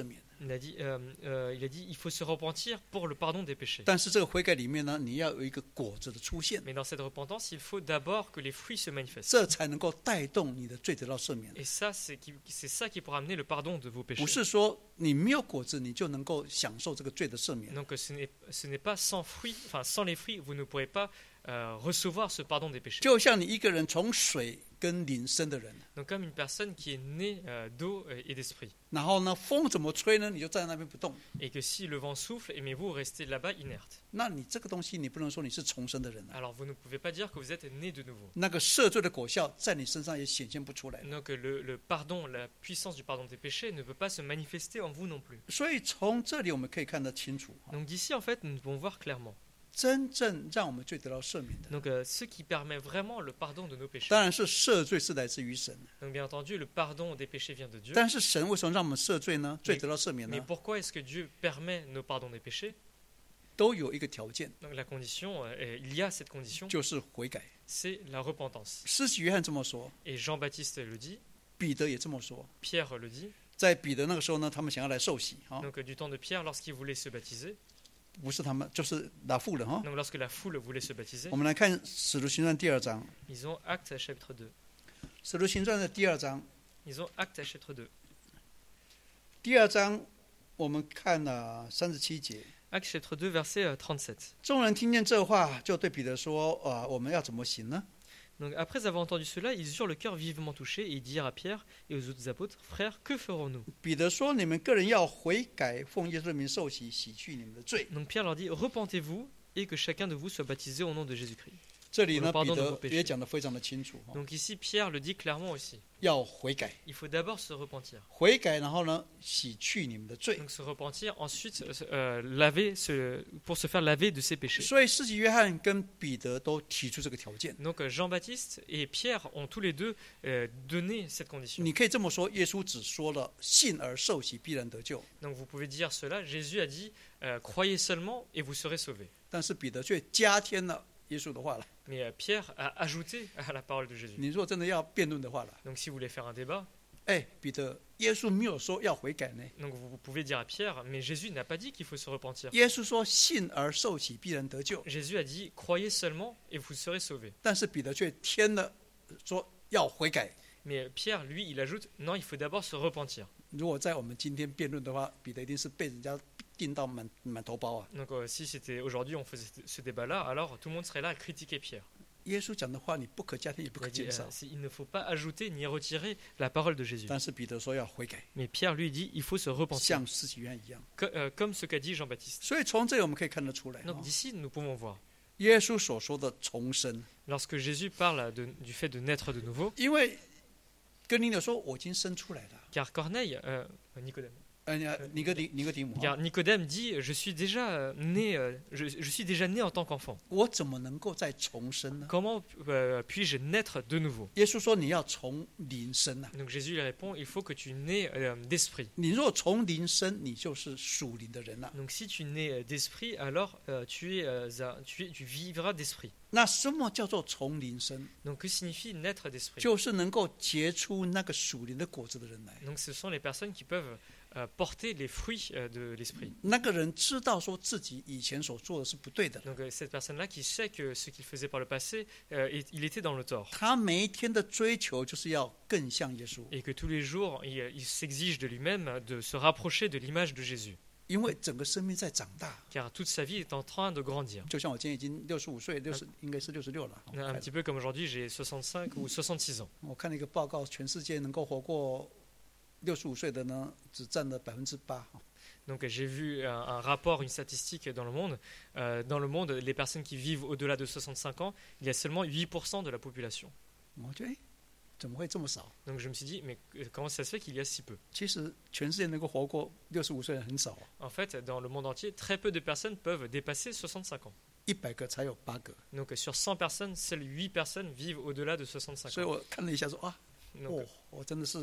Il a dit, euh, euh, il a dit, il faut se repentir pour le pardon des péchés. 但是这个悔改里面呢，你要有一个果子的出现， Mais dans cette repentance, il faut d'abord que les fruits se manifestent. 这才能够带动你的罪得到赦免。 Et ça, c'est qui- c'est ça qui pourra amener le pardon de vos péchés. 不是说你没有果子，你就能够享受这个罪的赦免。 Donc ce n'est, ce n'est pas sans fruits, enfin sans les fruits, vous ne pourrez pas euh, recevoir ce pardon des péchés. 就像你一个人从水跟灵生的人， Donc comme une personne qui est née euh, d'eau euh, et d'esprit. 然后呢，风怎么吹呢？你就站在那边不动， Et que si le vent souffle, et mais vous restez là-bas inerte. 那你这个东西你不能说你是重生的人啊。 Alors vous ne pouvez pas dire que vous êtes né de nouveau. 那个赦罪的果效在你身上也显现不出来。 Donc le, le pardon, la puissance du pardon des péchés ne peut pas se manifester en vous non plus. 所以从这里我们可以看得清楚， Donc d'ici en fait, nous pouvons voir clairement. 真正让我们罪得到赦免的， Donc euh, ce qui permet vraiment le pardon de nos péchés. 当然是赦罪是来自于神。 Donc bien entendu, le pardon des péchés vient de Dieu. 但是神为什么让我们赦罪呢？罪得到赦免 Mais 呢？ pourquoi est-ce que Dieu permet nos pardons des péchés? 都有一个条件， Donc la condition, euh, il y a cette condition, 就是悔改。 c'est la repentance. 施洗约翰这么说， Et Jean-Baptiste le dit, 彼得也这么说。 Pierre le dit. 在彼得那个时候呢，他们想要来受洗啊， Donc euh, du temps de Pierre, lorsqu'il voulait se baptiser, 不是他们，就是拿父人哈。 donc lorsque la foule voulait se baptiser, 我们来看《使徒行传》第二章， ils ont Actes à chapitre deux. 《使徒行传》的第二章， Ils ont Actes à chapitre deux. 第二章我们看了三十七节。 Actes chapitre deux, verset euh, trente-sept. 众人听见这话，就对彼得说：“啊，我们要怎么行呢？” Donc après avoir entendu cela, ils eurent le cœur vivement touché et ils dirent à Pierre et aux autres apôtres, frères, que ferons-nous? 彼得说：“你们个人要悔改，奉耶稣的名受洗，洗去你们的罪。 Donc Pierre leur dit, repentez-vous et que chacun de vous soit baptisé au nom de Jésus-Christ. ” 这里呢， Pour 彼 le pardon de vos 得 péchés. 也讲得非常的清楚， Donc ici, Pierre le dit clairement aussi. 要悔改， Il faut d'abord se repentir. 悔改，然后呢，洗去你们的罪。 Donc se repentir, ensuite euh, laver, se, pour se faire laver de ses péchés. 所以，施洗约翰跟彼得都提出这个条件。 Donc euh, Jean-Baptiste et Pierre ont tous les deux euh, donné cette condition. 你可以这么说，耶稣只说了信而受洗必然得救， Donc vous pouvez dire cela, Jésus a dit, euh, croyez seulement et vous serez sauvés. 但是彼得却加添了耶稣的话了。 Mais euh, Pierre a ajouté à la parole de Jésus. 你如果真的要辩论的话了， Donc si vous voulez faire un débat, 哎，彼得，耶稣没有说要悔改呢， donc vous, vous pouvez dire à Pierre, mais Jésus n'a pas dit qu'il faut se repentir. 耶稣说信而受洗必然得救， Jésus a dit, croyez seulement et vous serez sauvés. 但是彼得却添了说要悔改。 Mais Pierre, lui, il ajoute, non, il faut d'abord se repentir. 如果在我们今天辩论的话，彼得一定是被人家定到满满头包啊。 Donc euh, si c'était aujourd'hui, on faisait ce débat-là, alors tout le monde serait là à critiquer Pierre. 耶稣讲的话，你不可加添，也不 Il 可 a dit, 减 euh, 少。 c'est- il ne faut pas ajouter ni retirer la parole de Jésus. 但是彼得说要悔改， Mais Pierre lui dit, il faut se repentir, 像施洗约翰一样。 Co- euh, comme ce qu'a dit Jean-Baptiste. 所以从这里我们可以看得出来， Donc 哦 d'ici, nous pouvons voir. 耶稣所说的重生， Lorsque Jésus parle de- du fait de naître de nouveau, 因为哥尼流说我已经生出来了， car Corneille, euh, Nicodème, 呃，尼哥底尼哥底母啊， car Nicodème dit, je suis déjà euh, né, euh, je, je suis déjà né en tant qu'enfant. 我怎么能够再重生呢？ Comment euh, puis-je naître de nouveau? 耶稣说你要从灵生啊， Donc Jésus lui répond, il faut que tu nais euh, d'esprit. 你若从灵生，你就是属灵的人了、 Donc si tu nais euh, d'esprit, alors euh, tu, es, euh, un- tu, es- tu vivras d'esprit. 那什么叫做从灵生？ Donc que signifie naître d'esprit? 就是能够结出那个属灵的果子的人来。 Donc ce sont les personnes qui peuvent euh, porter les fruits euh, de l'esprit. 那个人知道说自己以前所做的是不对的， Donc euh, cette personne-là qui sait que ce qu'il faisait par le passé, euh, et- il était dans le tort. 他每一天的追求就是要更像耶稣， Et que tous les jours, il, il s'exige de lui-même de se rapprocher de l'image de Jésus. 因为整个生命在长大。 Car toute sa vie est en train de grandir. 就像我今天已经六十五岁，六十应该是六十六了。 Un petit peu comme aujourd'hui, j'ai soixante-cinq ou soixante-six ans. 我看了一个报告，全世界能够活过六十五岁的呢，只占了百分之八。 Donc j'ai vu un, un rapport, une statistique dans le monde. Euh, dans le monde, les personnes qui vivent au-delà de soixante-cinq ans, il y a seulement huit pour cent de la population. 我觉得，哎，怎么会这么少？ Donc je me suis dit, mais euh, comment ça se fait qu'il y a si peu? 其实全世界能够活过六十五岁的很少啊， En fait, dans le monde entier, très peu de personnes peuvent dépasser soixante-cinq ans. 一百个才有八个。 Donc sur cent personnes, seules huit personnes vivent au-delà de soixante-cinq 所以 ans. 我看了一下说啊， Donc, 哦，我真的是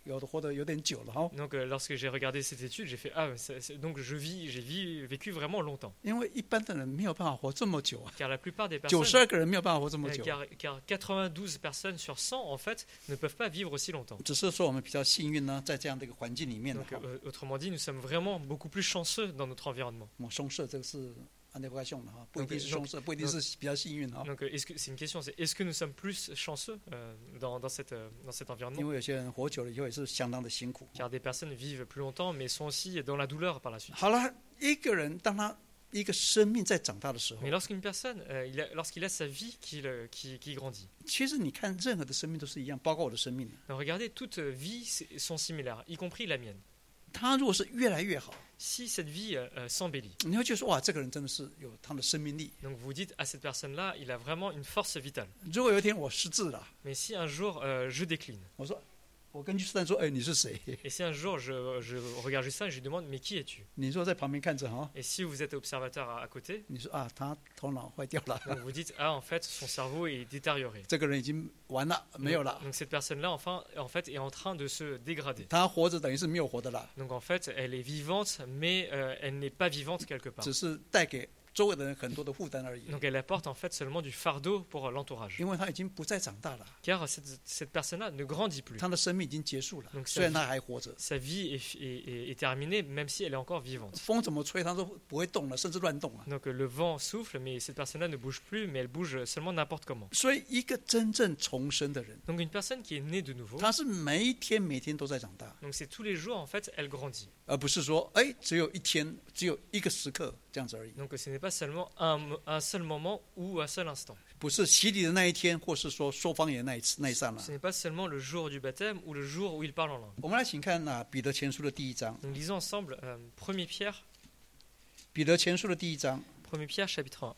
有的活得有点久了哈。 Donc, euh, lorsque j'ai regardé cette étude, j'ai fait ah, ça- c'est- donc je vis, j'ai vis- vécu vraiment longtemps. 因为一般的人没有办法活这么久啊， Car la plupart des 九十 personnes, 二个人没有办法活这么 euh, 久， car, car quatre-vingt-douze personnes sur cent en fait ne peuvent pas vivre aussi longtemps. 只是说我们比较幸运呢，在这样的一个环境里面呢 Donc, euh, autrement dit, nous sommes vraiment beaucoup plus chanceux dans notre environnement. 我松社这个是安内不该用的哈，不一 Donc, 定是松社，不一定是比较幸运哈， Donc, euh, est-ce que c'est une question, c'est est-ce que nous sommes plus chanceux euh, dans, dans, cette, euh, dans cet 因 environnement? 为有些人活久了以后也是相当的辛苦。 Car des personnes vivent plus longtemps, mais sont aussi dans la douleur par la suite. 好了，一个人当他一个生命在长大的时候 Mais，lorsqu'une personne, euh, il a- lorsqu'il a sa vie qui, le- qui, qui grandit, 其实你看任何的生命都是一样，包括我的生命。 donc, regardez, toutes vies c'est- sont similaires, y compris la mienne. 他如果是越来越好， Si cette vie euh, euh, s'embellit, 你会觉得说哇，这个人真的是有他的生命力。 donc vous dites à cette personne-là, il a vraiment une force vitale. 如果有一天我失智了， Mais si un jour euh, je décline, 我说我跟居士丹说，哎，你是谁？ et si un jour je, je regarde juste ça et je lui demande, mais qui es-tu? 你说在旁边看着哈， Et si vous êtes observateur à, à côté, 你说啊，他头脑坏掉了， donc vous dites, ah, en fait, son cerveau est détérioré. 这个人已经完了，没有了。 Donc cette personne-là, enfin, en fait, est en train de se dégrader. 他活着等于是没有活的了， Donc en fait, elle est vivante, mais euh, elle n'est pas vivante quelque part. 只是带给周围的人很多的负担而已。 Donc elle apporte en fait seulement du fardeau pour l'entourage. 因为他已经不再长大了， Car cette, cette personne-là ne grandit plus. 他的生命已经结束了。 Donc 虽然 sa 他还活着， Sa vie est, est- est- est terminée, même si elle est encore vivante. 风怎么吹他都不会动了，甚至乱动啊。 Donc euh, le vent souffle, mais cette personne-là ne bouge plus, mais elle bouge seulement n'importe comment. 所以，一个真正重生的人， Donc une personne qui est née de nouveau, 他是每一天每天都在长大， donc c'est tous les jours en fait, elle grandit. 而不是说，哎，只有一天，只有一个时刻这样子而已。 Donc ce n'est pas seulement un, mo- un seul moment ou un seul instant. 不是洗礼的那一天，或是说说方言那一次那一刹那。 Ce n'est pas seulement le jour du baptême ou le jour où il parle en langue. 我们来请看啊，彼得前书的第一章， Donc lisons ensemble euh, premier Pierre, 彼得前书的第一章 premier Pierre chapitre un.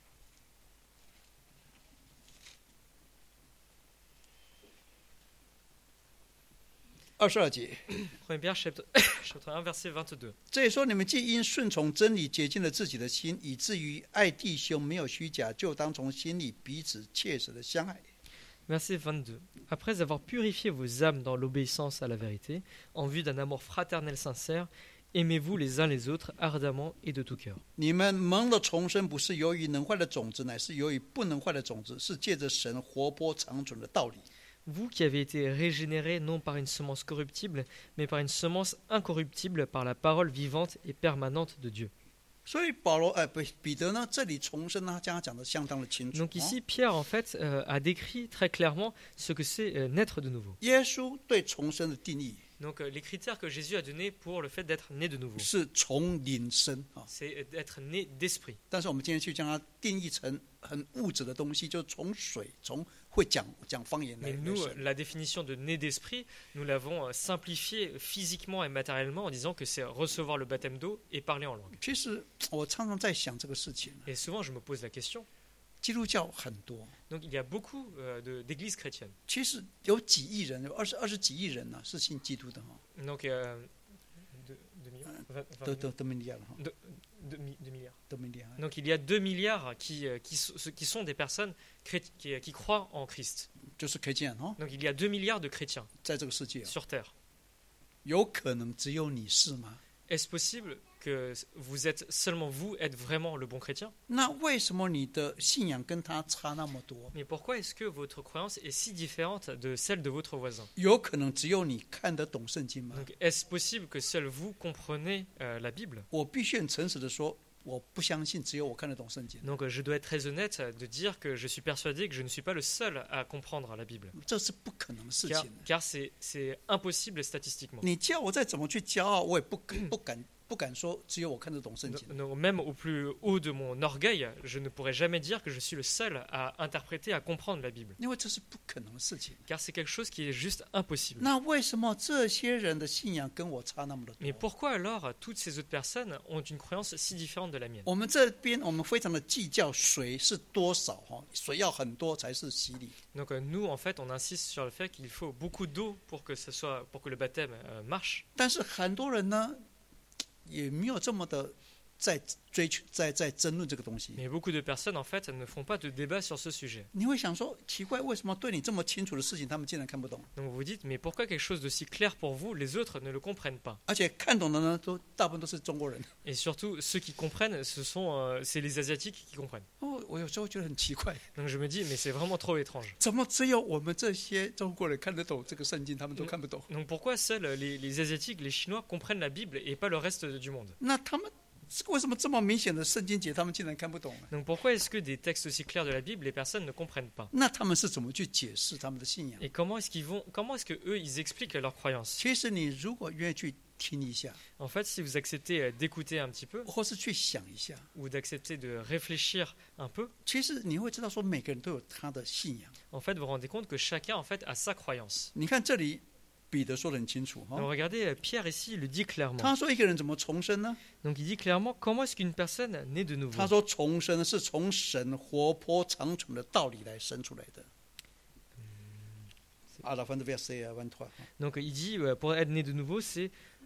二十二节。 premier Pierre chapitre, chapitre un, verset vingt-deux. 这里说，你们既因顺从真理洁净了自己的心，以至于爱弟兄没有虚假，就当从心里彼此切实的相爱。 Verset vingt-deux. Après avoir purifié vos âmes dans l'obéissance à la vérité, en vue d'un amour fraternel sincère, aimez-vous les uns les autres ardemment et de tout cœur. 你们蒙了重生，不是由于能坏的种子，乃是由于不能坏的种子，是借着神活泼长存的道理。 Vous qui avez été régénérés non par une semence corruptible, mais par une semence incorruptible par la parole vivante et permanente de Dieu. 所以保罗，呃，不，彼得呢，这里重生呢，将他讲的相当的清楚。 Donc ici, Pierre en fait euh, a décrit très clairement ce que c'est euh, naître de nouveau. 耶稣对重生的定义 Donc euh, les critères que Jésus a donnés pour le fait d'être né de nouveau, 是从灵生啊， c'est d'être né d'esprit. 但是我们今天去将它定义成很物质的东西，就是从水，从会讲讲方言来 Mais 来 nous, 生。 la définition de né d'esprit, nous l'avons euh, simplifiée physiquement et matériellement en disant que c'est recevoir le baptême d'eau et parler en langue. 其实我常常在想这个事情， Et souvent, je me pose la question. 基督教很多， Donc, il y a beaucoup euh, de- d'églises chrétiennes. 其实有几亿人，有二十二十几亿人呢、是信基督的哈， Donc, euh, deux- deux millions, vingt- vingt 都 millions, 都都没利亚了哈， deux mi- deux milliards. 都没利亚。 Donc, il y a deux milliards qui, euh, qui, so- qui sont des personnes chrét- qui, qui croient en Christ. 就是可以这样哈， Donc, il y a deux milliards de chrétiens 在这个世界啊， sur Terre. 有可能只有你是吗？ Est-ce possible que vous êtes seulement vous êtes vraiment le bon chrétien? 那为什么你的信仰跟他差那么多？ Mais pourquoi est-ce que votre croyance est si différente de celle de votre voisin? 有可能只有你看得懂圣经吗？ Donc, est-ce possible que seul vous comprenez euh, la Bible? 我必须很诚实的说，我不相信只有我看得懂圣经， Donc, euh, je dois être très honnête de dire que je suis persuadé que je ne suis pas le seul à comprendre la Bible. 这是不可能的事 Car, 情。 car c'est, c'est impossible statistiquement. 你叫我再怎么去骄傲，我也不敢不敢不敢说只有我看得懂圣经。 Donc, même au plus haut de mon orgueil, je ne pourrais jamais dire que je suis le seul à interpréter, à comprendre la Bible. 因为这是不可能的事情。 Car c'est quelque chose qui est juste impossible. 那为什么这些人的信仰跟我差那么的 Mais 多？ pourquoi alors toutes ces autres personnes ont une croyance si différente de la mienne? 我们这边我们非常的计较水是多少哈，水要很多才是洗礼。 Donc euh, nous, en fait, on insiste sur le fait qu'il faut beaucoup d'eau pour que, ce soit, pour que le baptême euh, marche. 但是很多人呢，也没有这么的在追求、在在争论这个东西。 Mais beaucoup de personnes, en fait, ne font pas de débat sur ce sujet. 你会想说，奇怪，为什么对你这么清楚的事情，他们竟然看不懂？ Donc vous vous dites, mais pourquoi quelque chose d'aussi clair pour vous, les autres ne le comprennent pas? 而且看懂的呢，都大部分都是中国人。 Et surtout, ceux qui comprennent, ce sont, euh, c'est les Asiatiques qui comprennent. 哦，我有时候觉得很奇怪， Donc je me dis, mais c'est vraiment trop étrange. 怎么只有我们这些中国人看得懂这个圣经，他们都看不懂？ Donc pourquoi seuls les, les Asiatiques, les Chinois comprennent la Bible et pas le reste du monde? 那他们为什么这么明显的圣经节，他们竟然看不懂呢？ Donc pourquoi est-ce que des textes aussi clairs de la Bible, les personnes ne comprennent pas? 那他们是怎么去解释他们的信仰？ Et comment est-ce qu'ils vont, comment est-ce que eux ils expliquent leurs croyances? 其实你如果愿意去听一下， En fait, si vous acceptez euh, d'écouter un petit peu 或是去想一下， ou d'accepter de réfléchir un peu, 其实你会知道说，每个人都有他的信仰。 en fait, vous vous rendez compte que chacun en fait a sa croyance. 你看这里，彼得说得很清楚 Donc 哈， regardez, euh, Pierre ici il le dit clairement. 他说一个人怎么重生呢？ Donc il dit clairement comment est-ce qu'une personne naît de nouveau. 他说重生是从神活泼长存的道理来生出来的。À la fin de verset vingt-trois. Donc il dit euh, pour être né de nouveau, c'est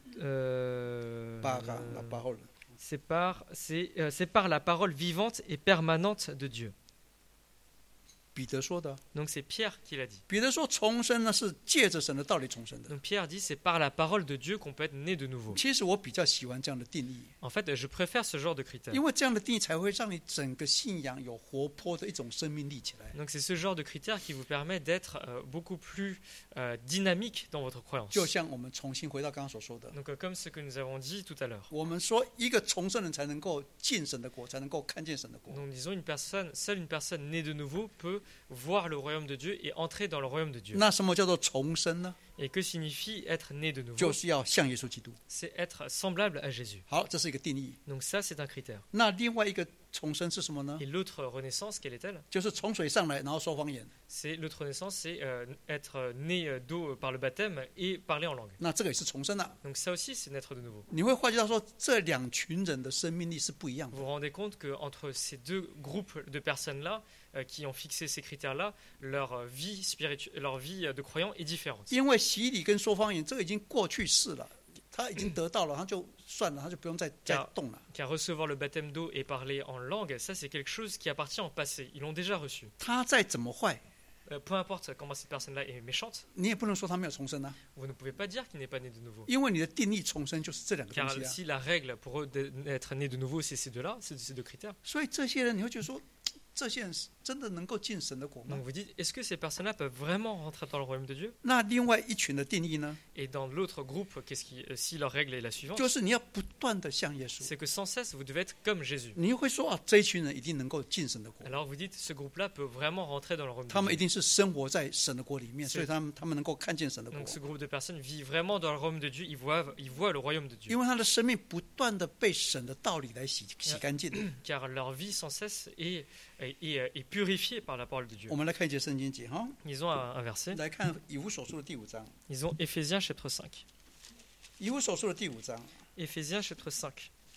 euh, Par la parole. c'est par c'est euh, c'est par la parole vivante et permanente de Dieu. 彼得说的， Donc c'est Pierre qui l'a dit. 彼得说重生呢是借着神的道理重生的。 Donc Pierre dit c'est par la parole de Dieu qu'on peut être né de nouveau. 其实我比较喜欢这样的定义， En fait, je préfère ce genre de critères. 因为这样的定义才会让你整个信仰有活泼的一种生命力起来。 Donc c'est ce genre de critères qui vous permet d'être euh, beaucoup plus euh, dynamique dans votre croyance. 就像我们重新回到刚刚所说的， Donc euh, comme ce que nous avons dit tout à l'heure. 我们说一个重生人才能够进神的国，才能够看见神的国。 Donc disons une personne, seule une personne née de nouveau peut voir le royaume de Dieu et entrer dans le royaume de Dieu. 那什么叫做重生呢？ Et que signifie être né de nouveau? 就是要像耶稣基督。 C'est être semblable à Jésus. 好，这是一个定义。 Donc ça, c'est un critère. 那另外一个重生是什么呢？ Et l'autre renaissance, quelle est-elle? 就是从水上来，然后说方言。 C'est l'autre renaissance, c'est euh, être né d'eau par le baptême et parler en langue. 那这个也是重生啊。 Donc ça aussi, c'est naître de nouveau. 你会发觉到说，这两群人的生命力是不一样的 Vous。vous rendez compte qu'entre ces deux groupes de personnes-là, euh, qui ont fixé ces critères-là, leur euh, vie spirituelle, leur vie euh, de croyant est différente. 因为洗礼跟说方言，这个已经过去式了，他已经得到了，他就算了，他就不用再再动了。 Car recevoir le baptême d'eau et parler en langue, ça c'est quelque chose qui appartient au passé. Ils l'ont déjà reçu. 他再怎么坏， Euh, peu importe comment cette personne-là est méchante, 你也不能说他没有重生啊， vous ne pouvez pas dire qu'il n'est pas né de nouveau. 因为你的定义重生就是这两个东 Car 西啊。 si la règle pour eux d'être né de nouveau, c'est ces deux-là, c'est ces deux critères. 所以这些人，你会觉得说，这些人真的能够进神的国吗 Donc？vous dites, est-ce que ces personnes-là peuvent vraiment rentrer dans le royaume de Dieu? 那另外一群的定义呢， Et dans l'autre groupe, qu'est-ce qui, euh, si leur règle est la suivante, 就是你要不断的像耶稣， c'est que sans cesse vous devez être comme Jésus. 你会说啊，这一群人一定能够进神的国， Alors vous dites, ce groupe-là peut vraiment rentrer dans le royaume 他们 de 一 Dieu. 定是生活在神的国里面， 是所以他们他们能够看见神的国 Donc，ce groupe de personnes vit vraiment dans le royaume de Dieu, ils voient, ils voient le royaume de Dieu. 因为他的生命不断的被神的道理来洗洗干净。 Car leur vie sans cesse est, est, est- est purifiée par la parole de Dieu. 我们来看一节圣经节哈， Ils ont un, un verset, 来看以弗所书的第五章， ils ont Éphésiens chapitre cinq. 以弗所书的第五章， Éphésiens chapitre cinq.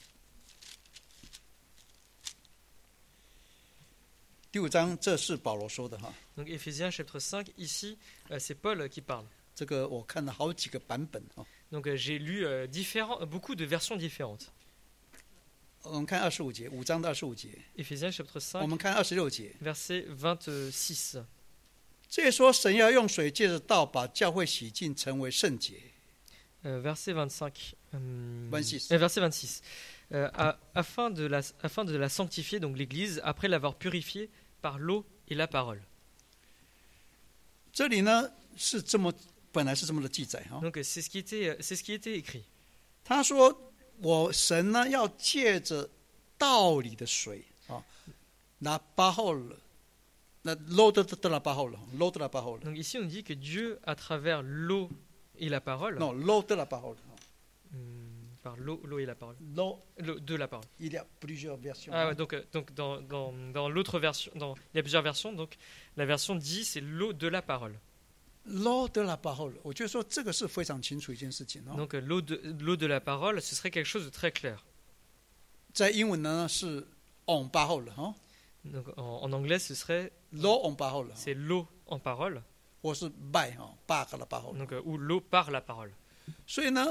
第五章这是保罗说的哈， Donc Éphésiens chapitre cinq, ici, euh, c'est Paul qui parle. 这个我看了好几个版本哈。 Donc euh, j'ai lu euh, différents, beaucoup de versions différentes. 我们看二十五节，五章的二十五节， Éphésiens chapitre 我 cinq, 们看二十六节。 verset vingt-six. 这也说神要用水借着道把教会洗净，成为圣洁。 Euh, verset vingt-cinq. hum, vingt-six. euh, verset vingt-six. Euh, a- afin, de la, afin de la sanctifier, donc l'Église, après l'avoir purifiée par l'eau et la parole. 这里呢是这么，本来是这么的记载哈。 Donc c'est ce qui était, c'est ce qui était écrit. 他说我神呢要借着道理的水啊，拿巴后了，那 low 的的拉巴后了 ，low 的拉巴后了 Donc ici on dit que Dieu, à travers l'eau et la parole, ，no low 的拉巴后了 hum, par l'eau, l'eau et la parole, ，low L'eau- de la parole. il y a plusieurs versions。 Ah ouais, donc, euh, donc dans, dans, dans l'autre version, dans, il y a plusieurs versions. Donc la version dit c'est l'eau de la parole. low 的拉巴后了，我觉得说这个是非常清楚一件事情哦。 Donc euh, l'eau de, l'eau de la parole, ce serait quelque chose de très clair. 在英文呢是 on 巴后了哈 Donc en, en anglais, ce serait ，low on 巴后了， c'est l'eau en parole, 或是 by 哈 by 的拉巴后了。 donc euh, ou l'eau par la parole. 所以呢，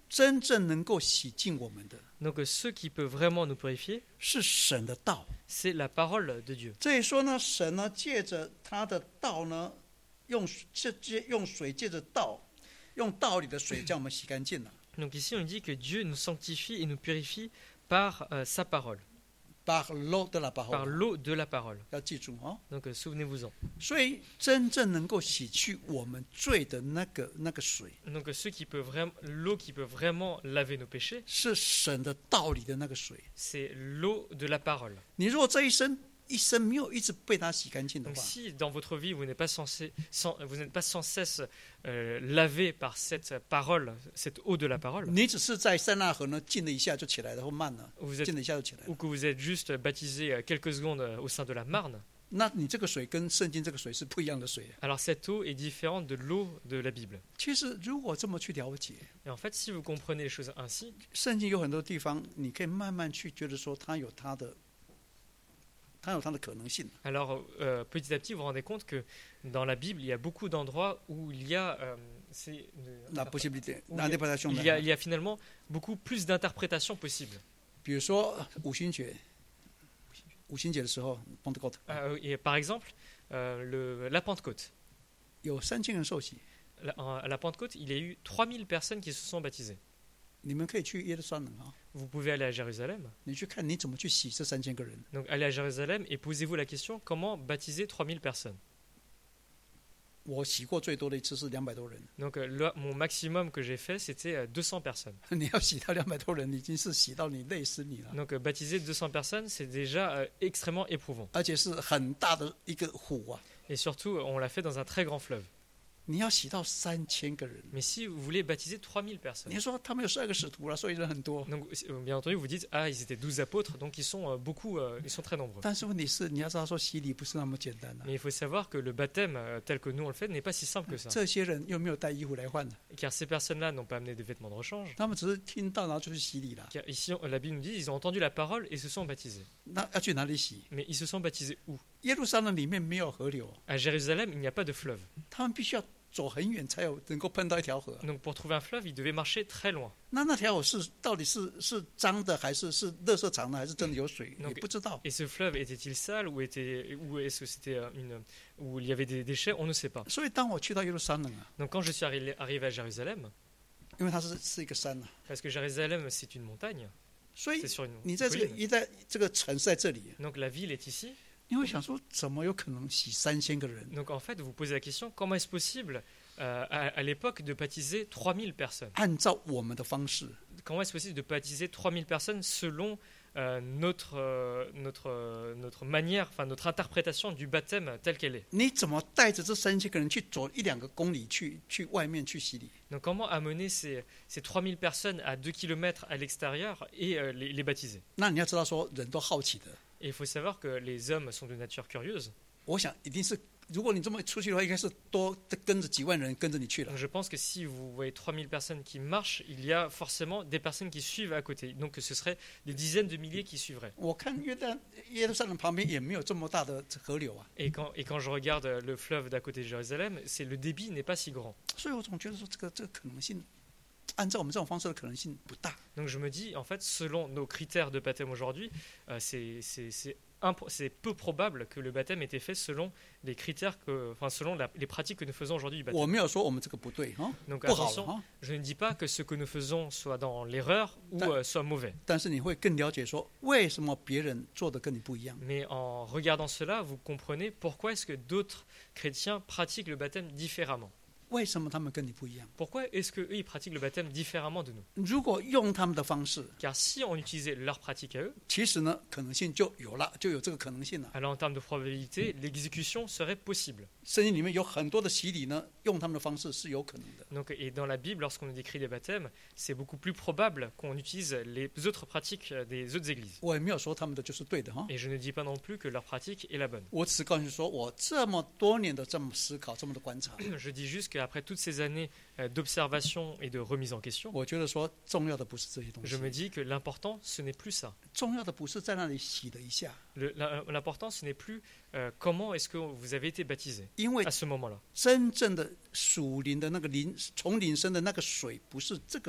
真正能够洗净我们的 Donc, ce qui peut vraiment nous purifier, 是神的道。 c'est la parole de Dieu. 这里说呢，神呢借着他的道呢，用这这用水借着道，用道理的水将我们洗干净了。 Donc ici, on dit que Dieu nous sanctifie et nous purifie par euh, sa parole, Par l'eau de la par parole， l'eau de la parole. 要记住哦。 Donc, euh, souvenez-vous-en. 所以真正能够洗去我们罪的那个那个水， Donc, euh, ce qui peut vraiment, l'eau qui peut vraiment laver nos péchés, 是神的道理的那个水。 c'est l'eau de la parole. 你如果这一生一生没有一直被它洗干净的 Donc, 话， si dans votre vie vous n'êtes pas censé, sans, vous n'êtes pas sans cesse euh, lavé par cette parole, cette eau de la parole, 你只是在塞纳河呢浸了一下就起来了，或慢了， vous êtes, 浸了一下就起来 ou 了， que vous êtes juste baptisé euh, quelques secondes euh, au sein de la Marne, 那你这个水跟圣经这个水是不一样的水。 alors cette eau est différente de l'eau de la Bible. 其实如果这么去了解， Et en fait, si vous comprenez les choses ainsi, 圣经有很多地方，你可以慢慢去觉得说它有它的，它有它的可能性。 alors euh, petit à petit vous vous rendez compte que dans la Bible, il y a beaucoup d'endroits où il y a, euh, c'est une- 那不是不对， où 那 il y 那 a- 不太凶 il y a, 的。 il y a finalement beaucoup plus d'interprétations possibles. 比如说五旬节，五旬节的时候 ，Pentecost Euh, et par exemple, euh, le, la Pentecôte. 有三千人受洗， La- à la Pentecôte, il y a eu trois mille personnes qui se sont baptisées. 你们可以去耶路撒冷啊， Vous pouvez aller à Jérusalem. 你去看你怎么去洗这三千个人。 Donc allez à Jérusalem et posez-vous la question comment baptiser trois mille personnes. 我洗过最多的一次是两百多人， Donc euh, le- mon maximum que j'ai fait, c'était euh, deux cents personnes. 你要洗到两百多人，已经是洗到你累死你了， Donc euh, baptiser deux cents personnes, c'est déjà euh, extrêmement éprouvant. 而且是很大的一个湖啊！ Et surtout, on l'a fait dans un très grand fleuve. 你要洗到三千个人， Mais si vous voulez baptiser trois mille 你 personnes, 说他们有十二个使徒了，所以人很多。 donc euh, bien entendu, vous dites ah ils étaient douze apôtres, donc ils sont euh, beaucoup, euh, ils sont très nombreux. 但是问题是，你要知道说洗礼不是那么简单的、 Mais il faut savoir que le baptême euh, tel que nous on le fait n'est pas si simple que ça. 这些人又没有带衣服来换的， Car ces personnes-là n'ont pas amené de vêtements de rechange. 他们只是听到然后就去洗礼了。 Car ici, on- la Bible nous dit ils ont entendu la parole et se sont baptisés. 那要去哪里洗？ Mais ils se sont baptisés où? 耶路撒冷里面没有河流， À Jérusalem, il n'y a pas de fleuve. 他们必须要走很远才有能够碰到一条河。 Donc pour trouver un fleuve, ils devaient marcher très loin. 那那条河是到底是是脏的，还是是垃圾场的，还是真的有水？ Donc- 也不知道。 Et ce fleuve était-il sale ou, était, ou est-ce que c'était euh, une, où il y avait des déchets? On ne sait pas. 所以当我去到耶路撒冷啊， Donc quand je suis arri- arrivé à Jérusalem, 因为它是是一个山啊， parce que Jérusalem c'est une montagne, 所以 c'est sur une 你在这个 colline. 一在这个城市在这里， Donc la ville est ici. 你会想说，怎么有可能洗三千个人？ Donc en fait, vous vous posez la question, comment est-ce possible euh, à, à l'époque de baptiser trois mille personnes? 按照我们的方式， Comment est-ce possible de baptiser trois mille personnes selon euh, notre, euh, notre, euh, notre manière, enfin notre interprétation du baptême telle qu'elle est? 你怎么带着这三千个人去走一两个公里去去外面去洗礼？ Donc comment amener ces, ces trois mille personnes à deux kilomètres à l'extérieur et euh, les, les baptiser? 那你要知道说，人都好奇的。 Et il faut savoir que les hommes sont de nature curieuse. 我想一定是，如果你这么出去的话，应该是多跟着几万人跟着你去了 Donc。je pense que si vous voyez trois mille personnes qui marchent, il y a forcément des personnes qui suivent à côté. Donc ce serait des dizaines de milliers qui suivraient. 我看约旦耶路撒冷旁边也没有这么大的河流啊， Et quand, et quand je regarde le fleuve d'à côté de Jérusalem, c'est, le débit n'est pas si grand. 所以我总觉得说这个这个可能性，按照我们这种方式的可能性不大。 Donc je me dis, en fait, selon nos critères de baptême aujourd'hui, euh, c'est, c'est, c'est, impo- c'est peu probable que le baptême ait été fait selon les critères, que, enfin selon la- les pratiques que nous faisons aujourd'hui du baptême. 我没有说我们这个不对哈， Donc 不好了 attention, 哈， je ne dis pas que ce que nous faisons soit dans l'erreur ou T'as- euh, soit mauvais. 但是你会更了解说为什么别人做的跟你不一样。 Mais en regardant cela, vous comprenez pourquoi est-ce que d'autres chrétiens pratiquent le baptême différemment. 为什么他们跟你不一样？ Pourquoi est-ce qu'eux, ils pratiquent le baptême différemment de nous? 如果用他们的方式， Car si on utilisait leur pratique à eux, 其实呢可能性就有了，就有这个可能性了。 alors en termes de probabilité, l'exécution serait possible. 圣经里面有很多的洗礼呢，用他们的方式是有可能的。 Donc, et dans la Bible, lorsqu'on nous décrit des baptêmes, c'est beaucoup plus probable qu'on utilise les autres pratiques des autres églises. 我也没有说他们的就是对的哈， Et je ne dis pas non plus que leur pratique est la bonne. 我只是告诉你说，我这么多年的这么思考，这么的观察， Je dis juste qu'après toutes ces années euh, d'observation et de remise en question, 我觉得说重要的不是这些东 je 西， me dis que l'important, ce n'est plus ça. 重要的不是在那里洗了一下， Le- la- L'important, ce n'est plus euh, comment est-ce que vous avez été baptisé 因为 à ce moment-là. 真正的属灵的那个灵从灵生的那个水，不是这个水，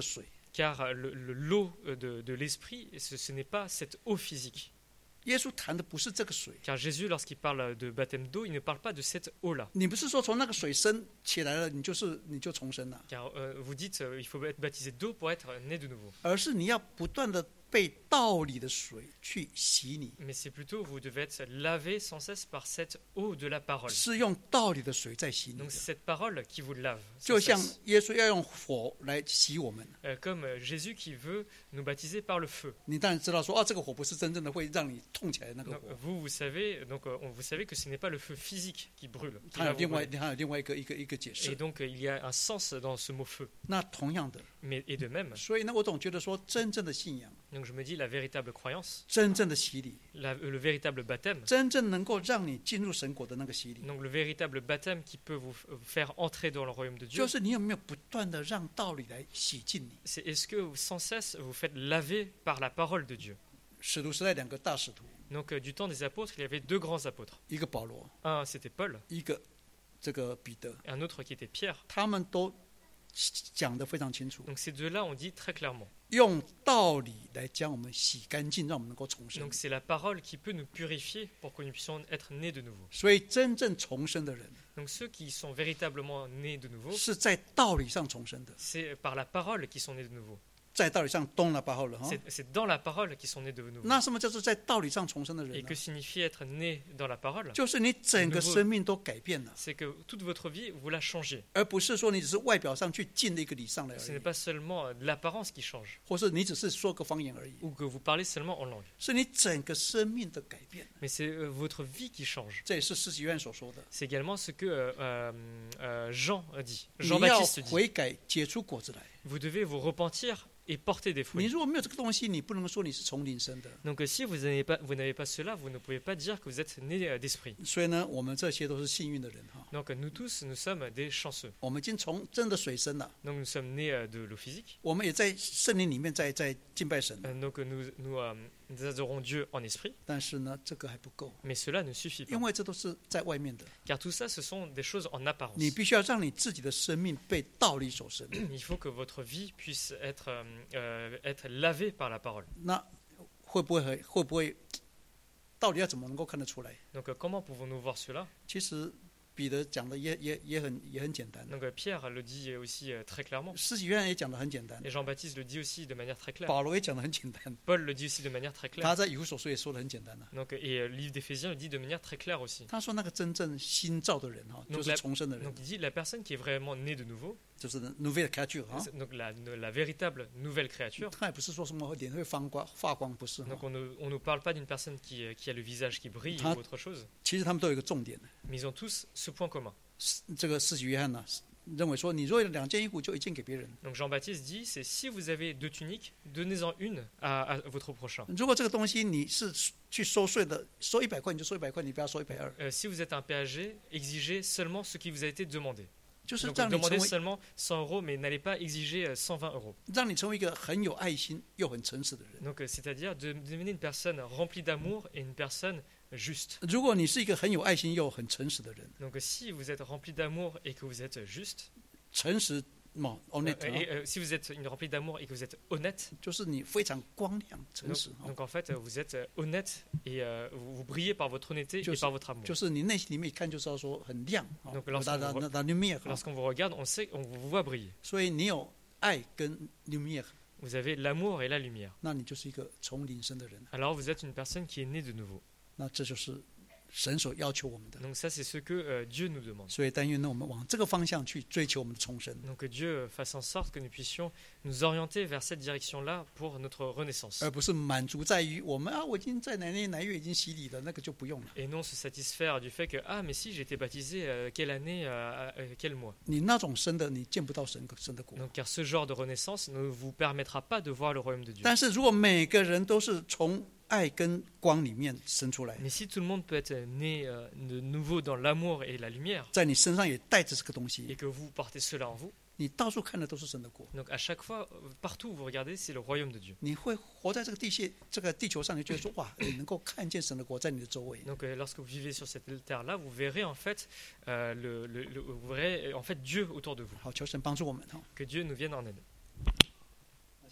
car le, le- l'eau de, de l'esprit, ce, ce n'est pas cette eau physique. 耶稣谈的不是这个水， Car Jésus, lorsqu'il parle de baptême d'eau, il ne parle pas de cette eau-là. 你不是说从那个水生起来了，你就是你就重生了， Car euh, vous dites euh, il faut être baptisé d'eau pour être né de nouveau. 而是你要不断的被道理的水去洗你， Mais c'est plutôt vous devez être lavé sans cesse par cette eau de la parole. 是用道理的水在洗你 Donc 的， c'est cette parole qui vous lave. sans 就像 cesse. 耶稣要用火来洗我们。 Euh, comme euh, Jésus qui veut nous baptiser par le feu. 你当然知道说，哦，这个火不是真正的会让你痛起来的那个 Donc, 火， vous, vous savez, donc euh, on- vous savez que ce n'est pas le feu physique qui brûle. qui 它 va 有 vous 另外 brûler. 它有另外一个一个一个解 Et 释。 donc euh, il y a un sens dans ce mot feu. 那同样的， Mais et de même, 所以呢，我总觉得说，真正的信仰、 donc je me dis la véritable croyance, 真正的洗礼、 la- euh, le véritable baptême, 真正能够让你进入神国的那个洗礼， donc le véritable baptême qui peut vous f- faire entrer dans le royaume de Dieu, 就是你有没有不断的让道理来洗净你。 c'est est-ce que vous, sans cesse vous faites laver par la parole de Dieu. 使徒时代两个大使徒， Donc euh, du temps des apôtres, il y avait deux grands apôtres. 一个保罗， Un c'était Paul, 一个这个彼得， et un autre qui était Pierre. 他们都讲得非常清楚， Donc ces deux-là ont dit très clairement. 用道理来将我们洗干净，让我们能够重生 Donc。c'est la parole qui peut nous purifier pour que nous puissions être nés de nouveau. 所以真正重生的人， Donc ceux qui sont véritablement nés de nouveau, 是在道理上重生的， c'est par la parole qu'ils sont nés de nouveau. 在道理上懂了吧？后了哈。 C'est c'est dans la parole qu'ils sont nés de nouveau. 那什么叫做在道理上重生的 Et 人呢 que？signifie être né dans la parole? 就是你整个生命都改变了， C'est que toute votre vie, vous la changez. 而不是说你只是外表上去进了一个礼上来 Ce 而 n'est 已， pas seulement euh, l'apparence qui change, 或是你只是说个方言而已， ou que vous parlez seulement en langue. 是你整个生命的改变。 Mais c'est euh, votre vie qui change. 这也是施洗约翰所说的： C'est également ce que euh, euh, euh, Jean dit. 你要 Jean-Baptiste dit. 悔改，结出果子来。 Vous devez vous repentir et porter des 你 fruits. 如果没有这个东西，你不能说你是从灵生的。 Donc euh, si vous n'avez pas, vous n'avez pas cela, vous ne pouvez pas dire que vous êtes né euh, d'esprit. 所以呢，我们这些都是幸运的人哈。 Donc euh, nous tous, nous sommes des chanceux. 我们已经从真的水生了， Donc nous sommes nés euh, de l'eau physique. 我们也在圣灵里面在在敬拜神了。 Euh, donc euh, nous, nous, euh, nous adorons Dieu en esprit. 但是呢，这个还不够， Mais cela ne suffit pas. 因为这都是在外面的。 Car tout ça, ce sont des choses en apparence. 你必须要让你自己的生命被道理所生。 Il faut que votre vie puisse être, euh, euh, être lavée par la parole. 那会不会很会不会到底要怎么能够看得出来？ Donc euh, comment pouvons-nous voir cela? 其实彼得讲的也也也很也很简单。 Donc euh, Pierre le dit aussi euh, très clairement. 施洗约翰也讲的很简单， Et Jean-Baptiste le dit aussi de manière très claire. 保罗也讲的很简单， Paul le dit aussi de manière très claire. 他在以弗所书也说的很简单了。 Donc, et euh, le livre d'Éphésiens le dit de manière très claire aussi. 他说那个真正新造的人哈， Donc 就是重生的人 Donc，il dit la personne qui est vraiment née de nouveau, 就是 nouvelle créature 哈。 c'est- donc la, la véritable nouvelle créature. 他也不是说什么脸会发光发光，不是哈 Donc on ne on ne parle pas d'une personne qui, euh, qui a le visage qui brille Ah. ou autre chose, 其实他们都有一个重点， mais ils ont tous ce point commun. 这个施洗约翰呢认为说，你如果有两件衣服，就一件给别人。 Donc Jean-Baptiste dit, c'est si vous avez deux tuniques, donnez-en une à, à votre prochain. 如果这个东西你是去收税的，收一百块你就收一百块，你不要收一百二， Euh, si vous êtes un péager, exigez seulement ce qui vous a été demandé. 就是 Donc 让你成 demandez 为 seulement cent euros, mais n'allez pas exiger euh, cent vingt euros. 让你成为一个很有爱心又很诚实的人。 Donc euh, c'est-à-dire de devenir une personne remplie d'amour et une personne juste. 如果你是一个很有爱心又很诚实的人， Donc euh, si vous êtes rempli d'amour et que vous êtes juste, 诚实嘛 euh, ，honnête， et, euh, si vous êtes une remplie d'amour et que vous êtes honnête, 就是你非常光亮诚 donc, 实， donc en fait euh, vous êtes euh, honnête et euh, vous, vous brillez par votre honnêteté Juste- et par votre amour. 就是你内心里面一看就知道说很亮，哦 Donc lorsqu'on 那那 voit- 那那 lumière， Lorsqu'on vous regarde, on sait, on vous voit briller. 所以你有爱跟 lumière， Vous avez l'amour et la lumière. 那你就是一个从灵生的人， Alors vous êtes une personne qui est née de nouveau. 那这就是神所要求我们的。 Donc ça c'est ce que euh, Dieu nous demande. 所以但愿呢，我们往这个方向去追求我们的重生。 Donc que Dieu fasse en sorte que nous puissions nous orienter vers cette direction-là pour notre renaissance. 而不是满足在于我们啊，我已经在哪年哪月已经洗礼了，那个就不用了。 Et non se satisfaire du fait que ah mais si j'ai été baptisé euh, quelle année euh, euh, quel mois. 你那种生的，你见不到神神的国。 Donc car ce genre de renaissance ne vous permettra pas de voir le royaume de Dieu. 但是如果每个人都是从爱跟光里面生出来， Mais si tout le monde peut être né euh, de nouveau dans l'amour et la lumière 在你身上也带着这个东 et 西， que vous portez cela en vous, 你到处看的都是神的国。 donc à chaque fois euh, partout où vous regardez c'est le royaume de Dieu. 你会活在这个地界、这个地球上，你觉得说哇，你能够看见神的国在你的周围。 Donc euh, lorsque vous vivez sur cette terre-là, vous verrez en fait euh, le, le- le- vous verrez en fait Dieu autour de vous. 好，求神帮助我们哈。 Que Dieu nous vienne en aide.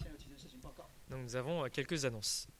Donc nous avons euh, quelques annonces.